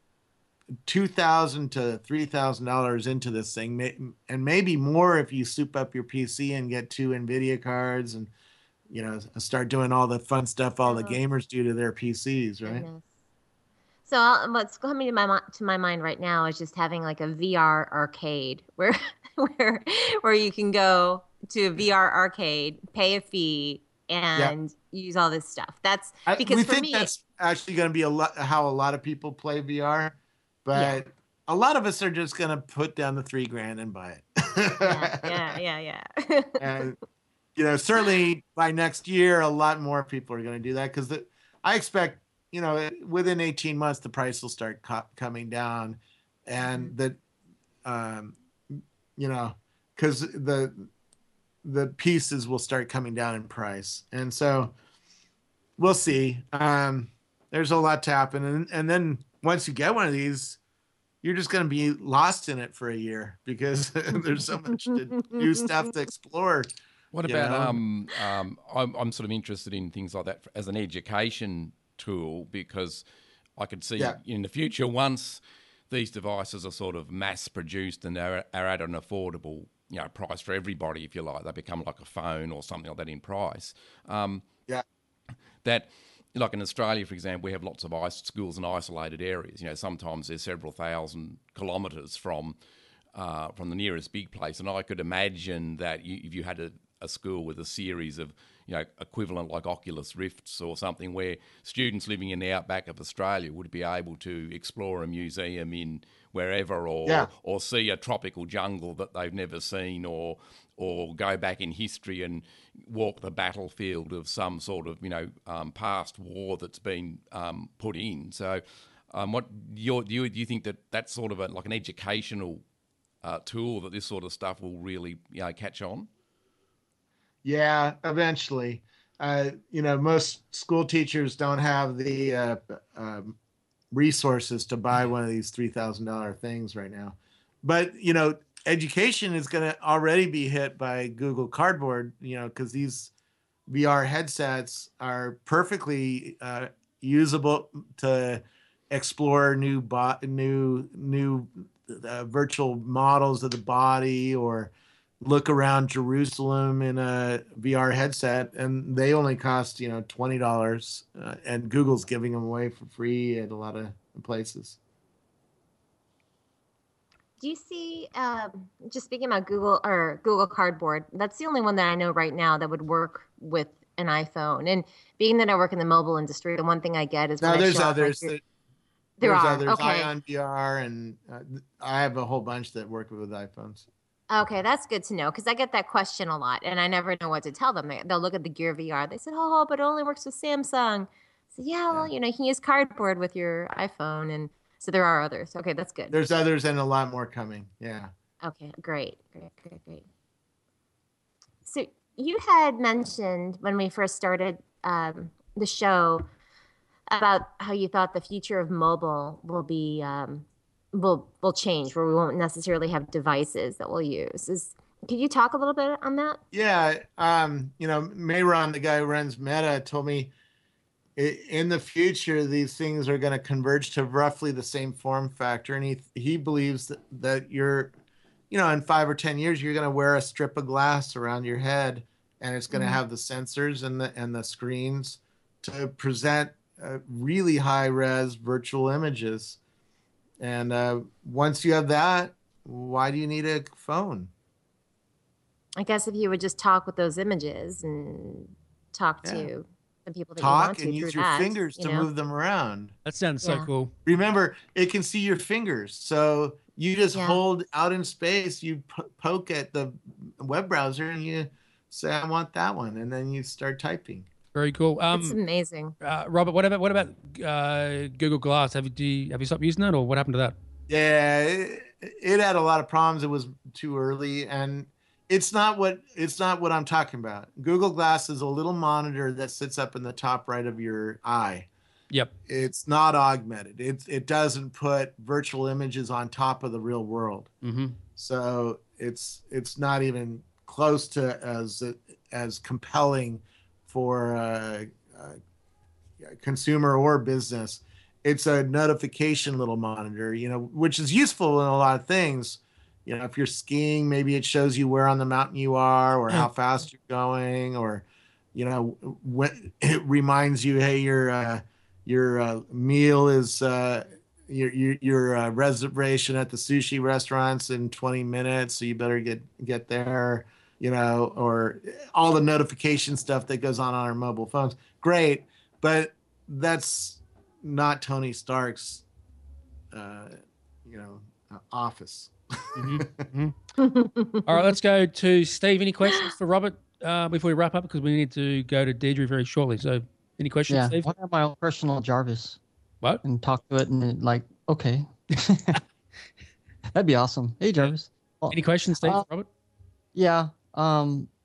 D: $2,000 to $3,000 into this thing, and maybe more if you soup up your PC and get 2 NVIDIA cards and start doing all the fun stuff all the gamers do to their PCs, right?
E: Goodness. So what's coming to my mind right now is just having like a VR arcade where you can go to a VR arcade, pay a fee, and use all this stuff. That's because for me,
D: that's actually going to be how a lot of people play VR, but a lot of us are just going to put down the $3,000 and buy it.
E: Yeah.
D: And certainly by next year, a lot more people are going to do that because I expect within 18 months the price will start coming down, and that because the pieces will start coming down in price. And so we'll see. There's a lot to happen. And then once you get one of these, you're just going to be lost in it for a year because there's so much new stuff to explore.
B: What about, I'm sort of interested in things like that as an education tool, because I could see in the future, once these devices are sort of mass produced and are at an affordable price for everybody, if you like, they become like a phone or something like that in price. That, like in Australia, for example, we have lots of schools in isolated areas. Sometimes they're several thousand kilometres from the nearest big place, and I could imagine that if you had a school with a series of equivalent like Oculus Rifts or something, where students living in the outback of Australia would be able to explore a museum in wherever, or see a tropical jungle that they've never seen, or go back in history and walk the battlefield of some sort of past war that's been put in. So, do you think that that's sort of like an educational tool that this sort of stuff will really catch on?
D: Yeah, eventually. Most school teachers don't have the resources to buy one of these $3,000 things right now. But, education is going to already be hit by Google Cardboard, because these VR headsets are perfectly usable to explore new virtual models of the body, or look around Jerusalem in a VR headset, and they only cost $20, and Google's giving them away for free at a lot of places.
E: Do you see, just speaking about Google Cardboard, that's the only one that I know right now that would work with an iPhone. And being that I work in the mobile industry, the one thing I get is
D: there's others.
E: There are
D: others.
E: Okay.
D: Ion VR, and I have a whole bunch that work with iPhones.
E: Okay, that's good to know because I get that question a lot, and I never know what to tell them. They'll look at the Gear VR. They said, "Oh, but it only works with Samsung." So yeah, well, you can use cardboard with your iPhone, and so there are others. Okay, that's good.
D: There's others and a lot more coming. Yeah.
E: Okay, great. So you had mentioned when we first started the show about how you thought the future of mobile will be will change, where we won't necessarily have devices that we'll use. Could you talk a little bit on that?
D: Yeah. Mayron, the guy who runs Meta, told me in the future these things are going to converge to roughly the same form factor, and he believes that you're, in 5 or 10 years you're going to wear a strip of glass around your head, and it's going to have the sensors and the screens to present really high res virtual images. And once you have that, why do you need a phone?
E: I guess if you would just talk with those images and talk to the people that you want to
D: and use
E: through
D: your
E: that,
D: fingers to move them around.
C: That sounds so cool.
D: Remember, it can see your fingers. So you just hold out in space, you poke at the web browser and you say, I want that one. And then you start typing.
C: Very cool.
E: It's amazing.
C: Robert, what about Google Glass? Have you stopped using that, or what happened to that?
D: Yeah, it had a lot of problems. It was too early, and it's not what I'm talking about. Google Glass is a little monitor that sits up in the top right of your eye.
C: Yep.
D: It's not augmented. It doesn't put virtual images on top of the real world.
C: Mm-hmm.
D: So it's not even close to as compelling for a consumer or business. It's a notification little monitor, which is useful in a lot of things. If you're skiing, maybe it shows you where on the mountain you are, or how fast you're going, or when it reminds you, hey, your meal is your reservation at the sushi restaurants in 20 minutes, so you better get there. Or all the notification stuff that goes on our mobile phones. Great, but that's not Tony Stark's, office.
C: Mm-hmm. All right, let's go to Steve. Any questions for Robert before we wrap up? Because we need to go to Deirdre very shortly. So, any questions, Steve?
H: I have my own personal Jarvis.
C: What?
H: And talk to it and okay. That'd be awesome. Hey, Jarvis.
C: Any questions, Steve, Robert?
H: Yeah. I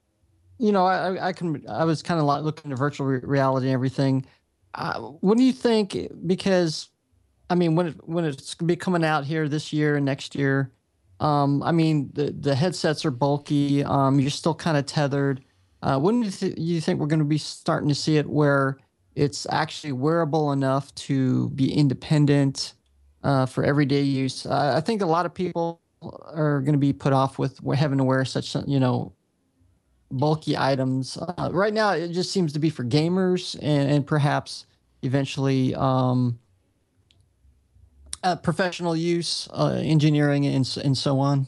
H: was kind of looking at virtual reality and everything. What do you think? Because, when it's gonna be coming out here this year and next year, the headsets are bulky. You're still kind of tethered. When do you think we're going to be starting to see it where it's actually wearable enough to be independent for everyday use? I think a lot of people are going to be put off with having to wear such, bulky items. Right now, it just seems to be for gamers and perhaps eventually professional use, engineering, and so on.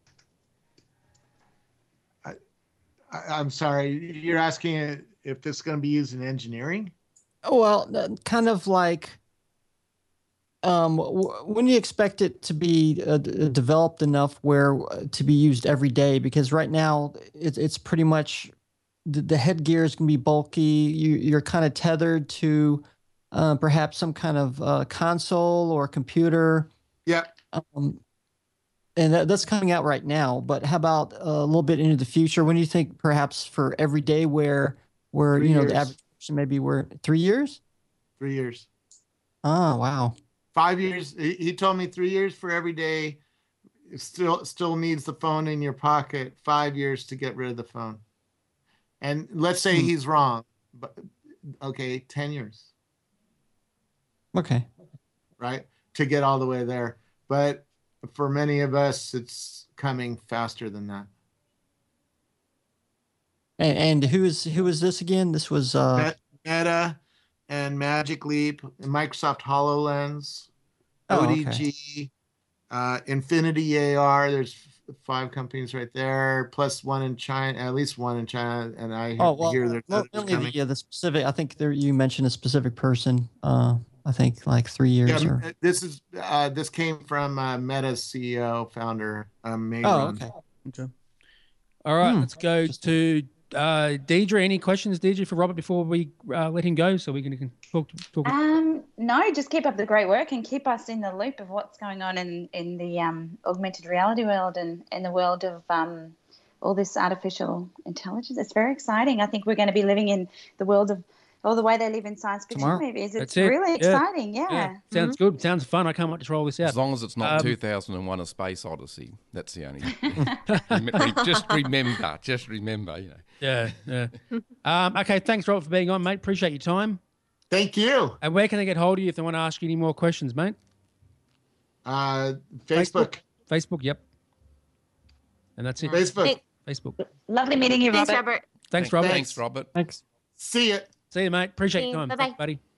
D: I'm sorry, you're asking if this is going to be used in engineering?
H: Well, kind of like when do you expect it to be developed enough where to be used every day? Because right now it's pretty much the headgear is going to be bulky. You're kind of tethered to perhaps some kind of console or computer.
D: Yeah.
H: And that's coming out right now. But how about a little bit into the future? When do you think perhaps for everyday wear, where the average person maybe wear 3 years?
D: 3 years.
H: Oh, wow.
D: 5 years. He told me 3 years for every day. It still needs the phone in your pocket. 5 years to get rid of the phone. And let's say he's wrong, but okay, 10 years.
H: Okay.
D: Right? To get all the way there. But for many of us, it's coming faster than that.
H: And who is this again? This was
D: Meta and Magic Leap, and Microsoft HoloLens, ODG, Infinity AR. There's 5 companies right there, plus one in China, at least one in China. And I hear there's coming.
H: The specific. I think you mentioned a specific person. I think like 3 years.
D: Yeah, this came from Meta's CEO founder, Mayron.
H: Oh, okay.
C: Okay. All right, let's go to Deidre. Any questions, Deidre, for Robert before we let him go, so we can talk?
F: No, just keep up the great work and keep us in the loop of what's going on in the augmented reality world and in the world of all this artificial intelligence. It's very exciting. I think we're going to be living in the world of all the way they live in science fiction movies. It's really exciting. Yeah.
C: Sounds good. Sounds fun. I can't wait to roll this out.
B: As long as it's not 2001: A Space Odyssey. That's the only. Just remember. You know.
C: Yeah. Okay. Thanks, Robert, for being on, mate. Appreciate your time.
D: Thank you.
C: And where can they get hold of you if they want to ask you any more questions, mate?
D: Facebook.
C: Facebook. Yep. And that's it. Facebook.
F: Lovely meeting you, Robert.
E: Thanks, Robert.
C: Thanks, Robert.
B: Thanks, Robert.
H: Thanks.
D: See you.
C: See you, mate. Appreciate your time.
E: Bye-bye.
C: Thanks, buddy.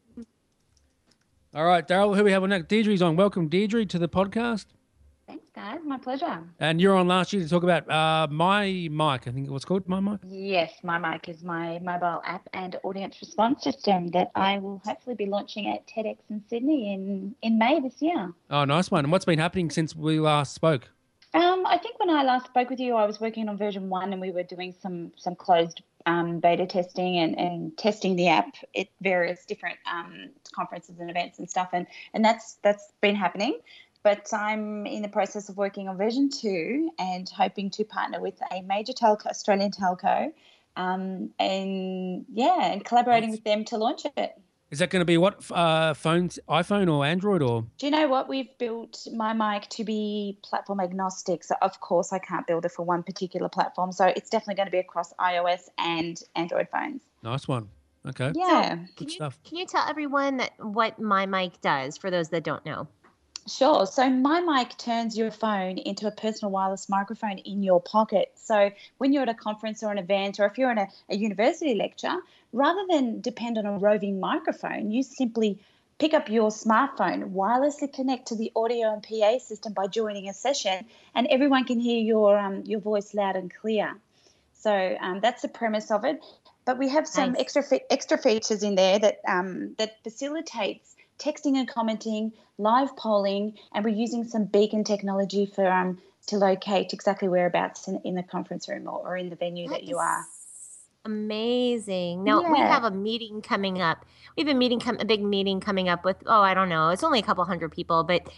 C: All right, Daryl, who we have on next? Deidre's on. Welcome, Deidre, to the podcast.
F: Thanks, guys. My pleasure.
C: And you're on last year to talk about My Mic. I think it was called My Mic.
I: Yes, My Mic is my mobile app and audience response system that I will hopefully be launching at TEDx in Sydney in May this year.
C: Oh, nice one. And what's been happening since we last spoke?
I: I think when I last spoke with you, I was working on version 1 and we were doing some closed beta testing and testing the app at various different conferences and events and stuff. And that's been happening. But I'm in the process of working on version 2 and hoping to partner with a major Australian telco and collaborating with them to launch it.
C: Is that going to be what, phones, iPhone or Android or?
F: Do you know what? We've built My Mic to be platform agnostic. So, of course, I can't build it for one particular platform. So it's definitely going to be across iOS and Android phones.
C: Nice one. Okay.
F: Yeah.
C: Good stuff.
E: Can you tell everyone what My Mic does for those that don't know?
F: Sure. So My Mic turns your phone into a personal wireless microphone in your pocket. So when you're at a conference or an event, or if you're in a university lecture, rather than depend on a roving microphone, you simply pick up your smartphone, wirelessly connect to the audio and PA system by joining a session, and everyone can hear your voice loud and clear. So that's the premise of it. But we have some extra features in there that facilitates texting and commenting, live polling, and we're using some beacon technology for to locate exactly whereabouts in the conference room or in the venue that you are.
E: Amazing. Now we have a meeting coming up. We have a big meeting coming up with, I don't know, it's only a couple hundred people, but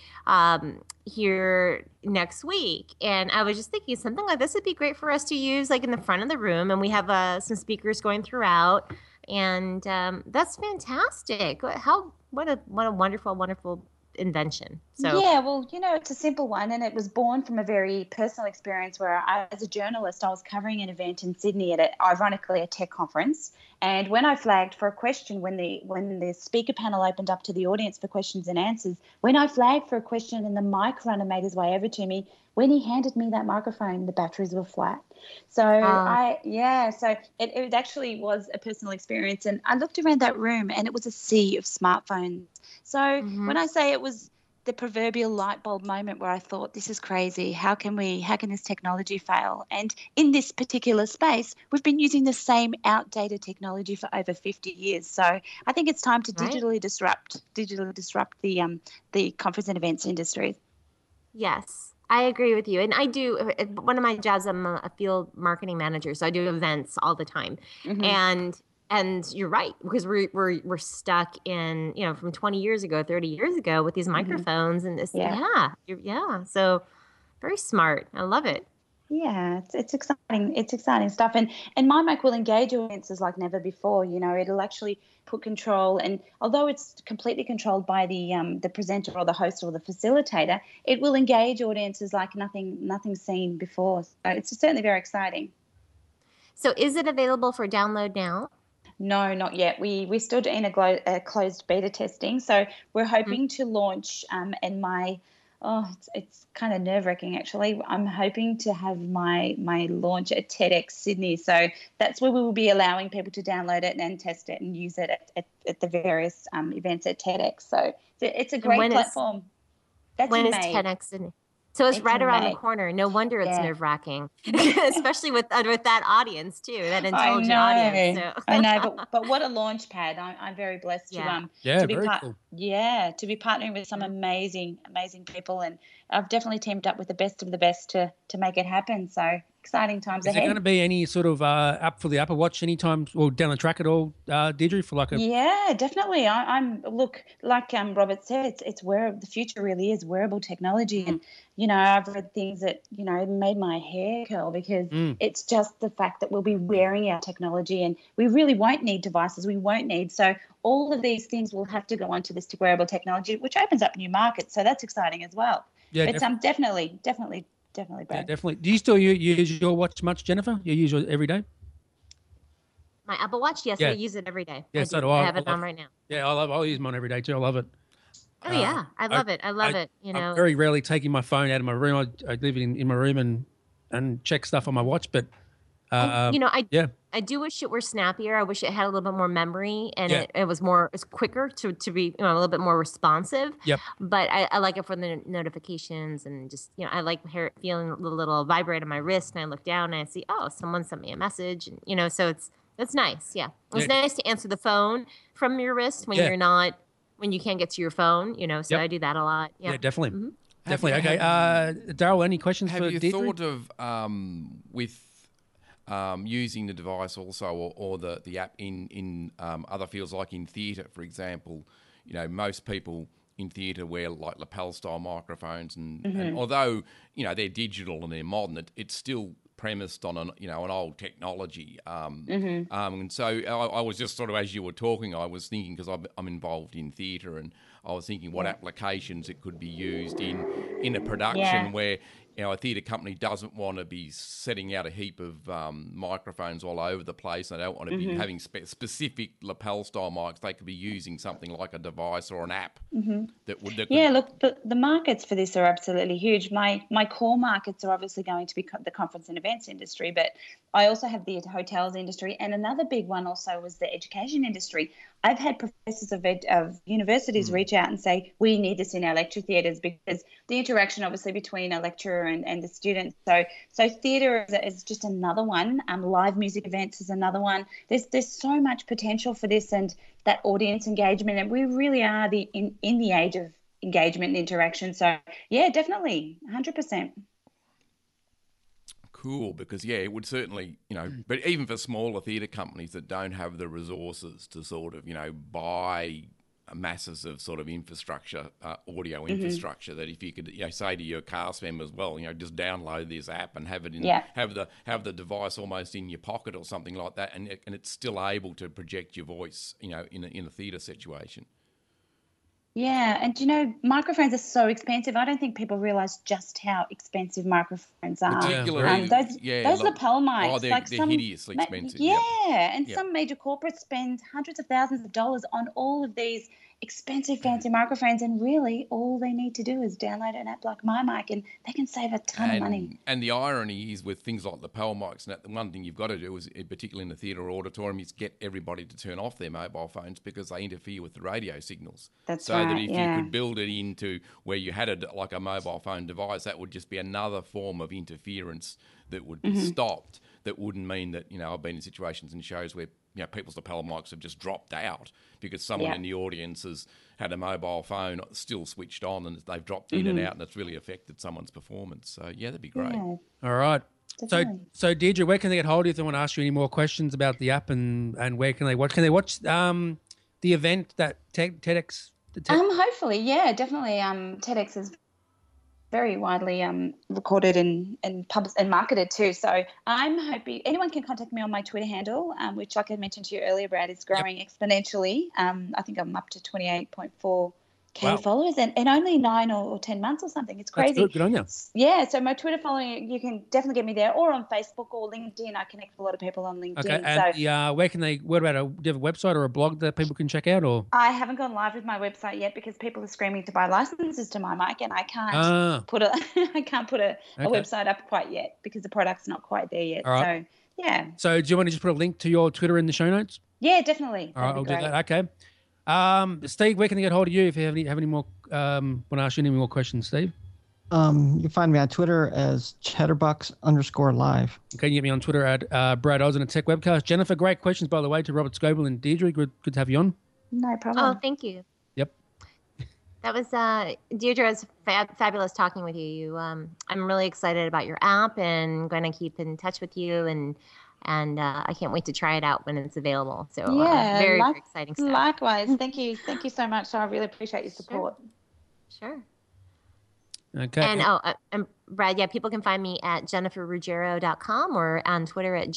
E: here next week. And I was just thinking something like this would be great for us to use like in the front of the room. And we have some speakers going throughout. And that's fantastic. What a wonderful, wonderful invention. So
F: yeah, well, it's a simple one, and it was born from a very personal experience where as a journalist, I was covering an event in Sydney ironically a tech conference, and when I flagged for a question, when the speaker panel opened up to the audience for questions and answers, when I flagged for a question and the mic runner made his way over to me, when he handed me that microphone, the batteries were flat. So so it actually was a personal experience, and I looked around that room and it was a sea of smartphones. So when I say it was the proverbial light bulb moment where I thought, this is crazy. How can this technology fail? And in this particular space, we've been using the same outdated technology for over 50 years. So I think it's time to digitally disrupt the conference and events industry.
E: Yes, I agree with you. And I do, one of my jobs, I'm a field marketing manager, so I do events all the time. And you're right, because we're stuck in, from 20 years ago, 30 years ago with these microphones and this. So very smart. I love it.
F: Yeah, it's exciting. It's exciting stuff. And My Mic will engage audiences like never before. It'll actually put control, and although it's completely controlled by the presenter or the host or the facilitator, it will engage audiences like nothing seen before. So it's certainly very exciting.
E: So is it available for download now?
F: No, not yet. We're still in a closed beta testing. So we're hoping to launch it's kind of nerve-wracking actually. I'm hoping to have my launch at TEDx Sydney. So that's where we will be allowing people to download it and test it and use it at the various events at TEDx. So it's a great platform.
E: When is TEDx Sydney? So it's right around the corner. No wonder it's nerve-wracking, especially with that audience too, that intelligent audience. So.
F: I know, but what a launch pad! I'm very blessed to be
C: cool.
F: to be partnering with some amazing people, and I've definitely teamed up with the best of the best to make it happen. So exciting times ahead.
C: Is there going to be any sort of app for the Apple Watch anytime or down the track at all, Deirdre, for like a?
F: Yeah, definitely. I'm look, like Robert said, it's where the future really is, wearable technology, and I've read things that made my hair curl because it's just the fact that we'll be wearing our technology and we really won't need devices. We won't need so all of these things will have to go onto this wearable technology, which opens up new markets. So that's exciting as well. Yeah, it's definitely. Brad.
C: Yeah, definitely. Do you still use your watch much, Jennifer? You use it every day?
E: My Apple Watch? Yes, I use it every day.
C: Yeah, so do I.
E: I have it on right now.
C: Yeah, I'll use mine every day too. I love it.
E: Oh, yeah. I love it. I love it.
C: I'm very rarely taking my phone out of my room. I leave it in my room and check stuff on my watch. But,
E: I do wish it were snappier. I wish it had a little bit more memory and it was quicker to be a little bit more responsive.
C: Yep.
E: But I like it for the notifications and just, I like feeling the little vibrate on my wrist and I look down and I see, someone sent me a message. And, so it's nice. Yeah. It's nice to answer the phone from your wrist when you're not, when you can't get to your phone, so I do that a lot. Yeah,
C: definitely. Mm-hmm. Definitely. Okay. Daryl, any questions for Deirdre?
B: Have you thought of with using the device also or the app in other fields, like in theatre, for example? Most people in theatre wear like lapel style microphones and although, they're digital and they're modern, it's still premised on an old technology. And so I was just sort of, as you were talking, I was thinking, because I'm involved in theatre, and I was thinking what applications it could be used in a production where a theatre company doesn't want to be setting out a heap of microphones all over the place. They don't want to be having specific lapel style mics. They could be using something like a device or an app that would.
F: Look, the markets for this are absolutely huge. My core markets are obviously going to be the conference and events industry, but I also have the hotels industry, and another big one also was the education industry. I've had professors of universities reach out and say, we need this in our lecture theatres, because the interaction obviously between a lecturer and the students. So theatre is just another one. Live music events is another one. There's so much potential for this and that audience engagement, and we really are in the age of engagement and interaction. So yeah, definitely 100%.
B: Cool, because it would certainly, but even for smaller theatre companies that don't have the resources to sort of, buy masses of sort of infrastructure, audio infrastructure, that if you could, say to your cast members, well, just download this app and have it in, have the device almost in your pocket or something like that, and it's still able to project your voice, in a theatre situation.
F: Yeah, and microphones are so expensive. I don't think people realise just how expensive microphones are.
B: Particularly,
F: those lapel mics,
B: they're hideously expensive.
F: Some major corporates spend hundreds of thousands of dollars on all of these expensive, fancy microphones, and really all they need to do is download an app like MyMic, and they can save a ton of money.
B: And the irony is with things like lapel mics, and the one thing you've got to do is, particularly in the theatre or auditorium, is get everybody to turn off their mobile phones because they interfere with the radio signals.
F: That's
B: so that if you could build it into where you had like a mobile phone device, that would just be another form of interference that would be stopped. That wouldn't mean that, I've been in situations and shows where people's lapel mics have just dropped out because someone in the audience has had a mobile phone still switched on and they've dropped in and out, and it's really affected someone's performance. So that'd be great.
C: All right. So Deirdre, where can they get hold of you if they want to ask you any more questions about the app, and where can they watch? Can they watch the event that TEDx?
F: Hopefully, definitely. TEDx is very widely recorded and published and marketed too. So I'm hoping anyone can contact me on my Twitter handle, which, like I mentioned to you earlier, Brad, is growing exponentially. I think I'm up to 28.4K followers and only 9 or 10 months or something. It's crazy.
C: That's good on you.
F: Yeah, so my Twitter following, you can definitely get me there, or on Facebook or LinkedIn. I connect with a lot of people on LinkedIn.
C: Okay, and where can they, what about do you have a website or a blog that people can check out? Or
F: I haven't gone live with my website yet because people are screaming to buy licenses to MyMic, and I can't put a website up quite yet because the product's not quite there yet.
C: All right.
F: So, yeah.
C: So do you want to just put a link to your Twitter in the show notes?
F: Yeah, definitely.
C: All right, I'll do that. Okay. Steve, where can they get hold of you if you have any more, want to ask you any more questions, Steve?
H: You can find me on Twitter as Chatterbox_live.
C: You can get me on Twitter at Brad Oz and a Tech Webcast. Jennifer, great questions, by the way, to Robert Scoble and Deirdre. Good to have you on.
F: No problem.
E: Oh, thank you.
C: Yep.
E: That was Deirdre. It was fabulous talking with you. I'm really excited about your app and going to keep in touch with you, and I can't wait to try it out when it's available. So very exciting stuff.
F: Likewise. Thank you so much. I really appreciate your support.
E: Sure.
C: Okay.
E: And Brad, yeah, people can find me at jenniferruggiero.com or on Twitter at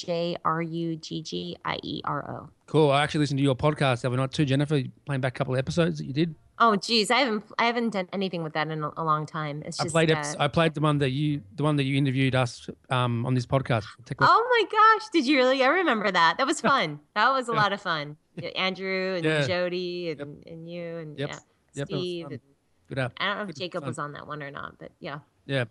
E: JRUGGIERO.
C: Cool. I actually listened to your podcast the other night too, Jennifer, playing back a couple of episodes that you did.
E: Oh, geez, I haven't done anything with that in a long time. It's just
C: I played the one that you interviewed us on this podcast.
E: Oh my gosh, did you really? I remember that. That was fun. That was a lot of fun. Andrew and Jody and you and Steve. And,
C: good app.
E: I don't know if Jacob was on that one or not, but yeah.
C: Yeah.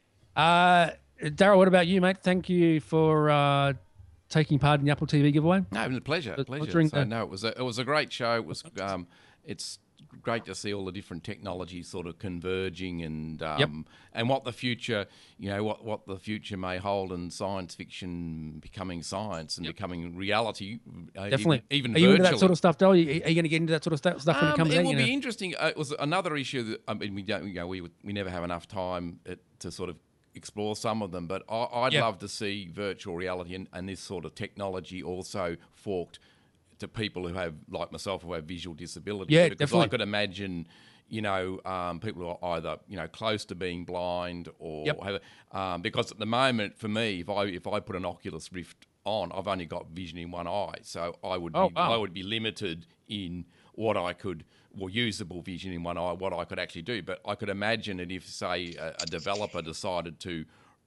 C: Daryl, what about you, mate? Thank you for taking part in the Apple TV giveaway.
B: No, it was a pleasure. No, it was a great show. It was it's great to see all the different technologies sort of converging and what the future, what the future may hold in science fiction becoming science and becoming reality.
C: Definitely.
B: Even
C: are
B: virtually.
C: you into that sort of stuff, Daryl? Are you going to get into that sort of stuff when it comes out?
B: It will be interesting. It was another issue that we never have enough time to sort of explore some of them, but I'd love to see virtual reality and this sort of technology also forked to people who have, like myself, who have visual disabilities.
C: Yeah,
B: because
C: definitely.
B: I could imagine, people who are either, close to being blind or have, because at the moment, for me, if I put an Oculus Rift on, I've only got vision in one eye, so I would be limited in what I could, usable vision in one eye, what I could actually do. But I could imagine that if, say, a developer decided to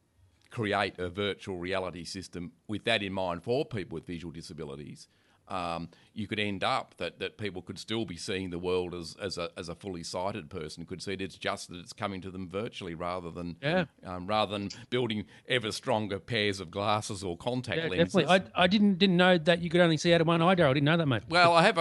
B: create a virtual reality system with that in mind for people with visual disabilities, you could end up that people could still be seeing the world as a fully sighted person could see it. It's just that it's coming to them virtually rather than building ever stronger pairs of glasses or contact lenses.
C: Definitely. I didn't know that you could only see out of one eye, Daryl. I didn't know that, mate.
B: Well, I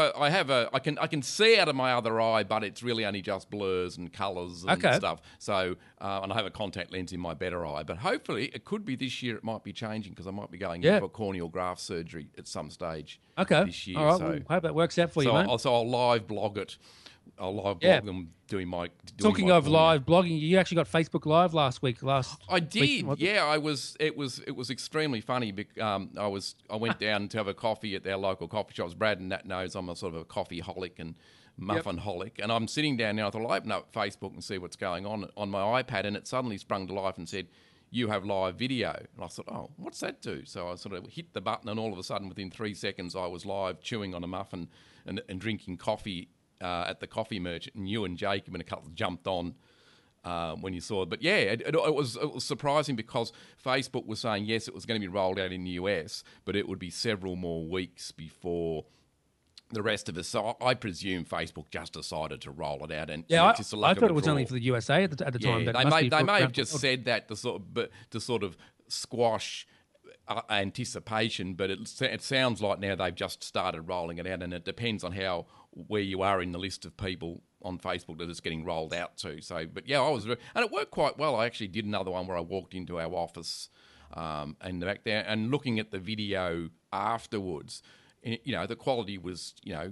B: can see out of my other eye, but it's really only just blurs and colours and stuff. So and I have a contact lens in my better eye. But hopefully it could be this year. It might be changing because I might be going in for corneal graft surgery at some stage. This year.
C: All right.
B: So,
C: I hope that works out for you, mate.
B: So I'll live blog it. I'll live blog them doing my.
C: Talking of live blogging, you actually got Facebook Live last week.
B: I did. I was. It was extremely funny. I went down to have a coffee at their local coffee shops. Brad and Nat knows I'm a sort of a coffee holic and muffin holic, and I'm sitting down now. I thought I'll open up Facebook and see what's going on my iPad, and it suddenly sprung to life and said, "You have live video." And I thought, "Oh, what's that do?" So I sort of hit the button, and all of a sudden, within 3 seconds, I was live chewing on a muffin and drinking coffee at the coffee merchant. And you and Jacob and a couple jumped on when you saw it. But yeah, it was surprising because Facebook was saying, yes, it was going to be rolled out in the US, but it would be several more weeks before the rest of us. So I presume Facebook just decided to roll it out, and
C: I
B: thought
C: it was only for the USA at the time.
B: They may have just said that to sort of squash anticipation, but it sounds like now they've just started rolling it out, and it depends on where you are in the list of people on Facebook that it's getting rolled out to. So, but yeah, and it worked quite well. I actually did another one where I walked into our office and back there, and looking at the video afterwards. The quality was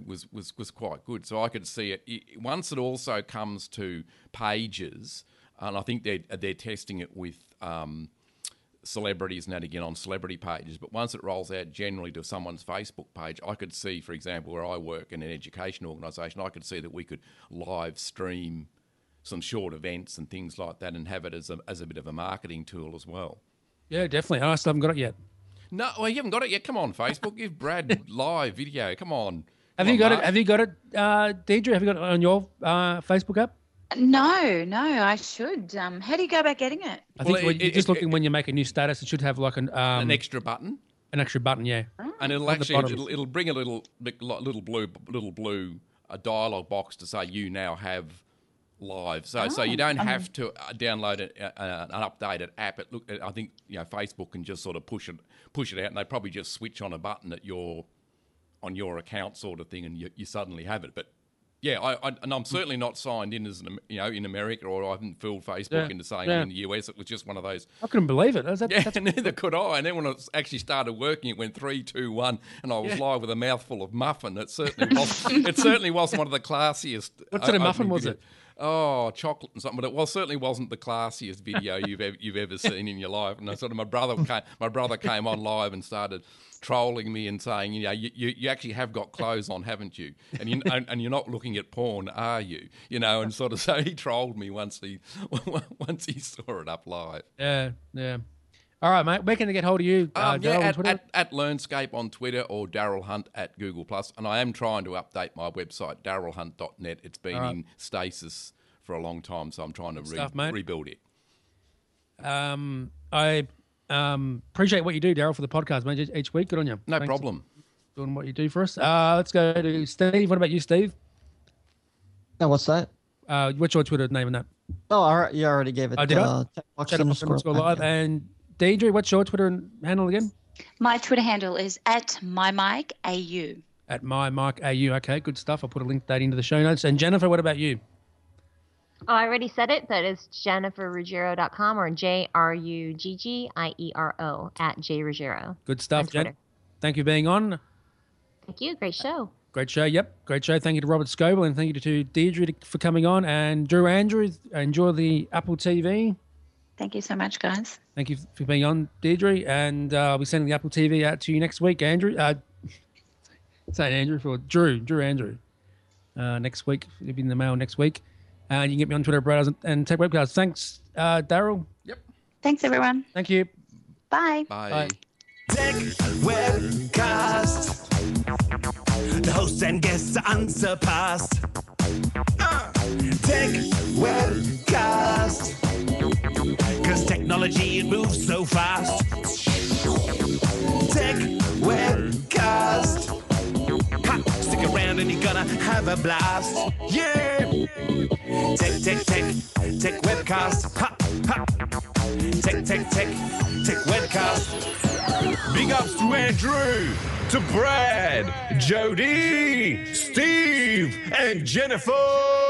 B: quite good, so I could see it. Once it also comes to pages, and I think they're testing it with celebrities and that again on celebrity pages. But once it rolls out generally to someone's Facebook page, I could see, for example, where I work in an education organisation, I could see that we could live stream some short events and things like that, and have it as a bit of a marketing tool as well. Yeah,
C: definitely. I still haven't got it yet.
B: No, well, you haven't got it yet. Come on, Facebook, give Brad live video. Come on.
C: Have you got it? Have you got it, Deirdre? Have you got it on your Facebook app?
F: No, I should. How do you go about getting it?
C: I think you're just looking when you make a new status. It should have like an
B: extra button.
C: An extra button, yeah.
F: Oh.
B: And it'll bring a little blue dialogue box to say you now have live. So you don't have to download an updated app. I think Facebook can just sort of push it out, and they probably just switch on a button on your account sort of thing, and you suddenly have it. But Yeah, and I'm certainly not signed in as in America, or I haven't filled Facebook into saying in the US. It was just one of those.
C: I couldn't believe it.
B: Neither could I. And then when it actually started working, it went 3, 2, 1, and I was live with a mouthful of muffin. It certainly wasn't. It certainly wasn't one of the classiest.
C: What sort of muffin was it?
B: Oh, chocolate and something, but it certainly wasn't the classiest video you've ever seen in your life. And sort of my brother came on live and started trolling me and saying, you actually have got clothes on, haven't you? And you're not looking at porn, are you? And sort of so he trolled me once he saw it up live.
C: Yeah. All right, mate. Where can they get hold of you?
B: At Learnscape on Twitter or Daryl Hunt at Google+. And I am trying to update my website, darylhunt.net. It's been in stasis for a long time, so I'm trying to rebuild it.
C: I appreciate what you do, Daryl, for the podcast, mate, each week. Good on you.
B: No problem.
C: Doing what you do for us. Let's go to Steve. What about you, Steve?
H: No, what's that?
C: What's your Twitter name and that?
H: Oh, you already gave it.
C: Did I? Techbox Live. And Deidre, what's your Twitter handle again?
I: My Twitter handle is @mymikeau.
C: @mymikeau. Okay, good stuff. I'll put a link to that into the show notes. And Jennifer, what about you?
E: Oh, I already said it. That is jenniferruggiero.com or JRUGGIERO @JRuggiero.
C: Good stuff, Jen. Thank you for being on.
E: Thank you. Great show.
C: Great show. Yep. Great show. Thank you to Robert Scoble and thank you to Deidre for coming on. And Drew Andrews, enjoy the Apple TV.
I: Thank you so much, guys.
C: Thank you for being on, Deidre. And I'll be sending the Apple TV out to you next week, Andrew. Say Andrew for Drew Andrew. Next week. It'll be in the mail next week. And you can get me on Twitter, Brad, and Tech Webcast. Thanks, Daryl.
B: Yep.
I: Thanks, everyone.
C: Thank you.
I: Bye.
B: Bye.
A: Tech Webcast. The hosts and guests are unsurpassed. Tech Webcast. 'Cause technology, it moves so fast. Tech Webcast. Ha! Stick around and you're gonna have a blast. Yeah! Tech Webcast. Ha! Ha! Tech Webcast. Big ups to Andrew, to Brad, Jody, Steve, and Jennifer.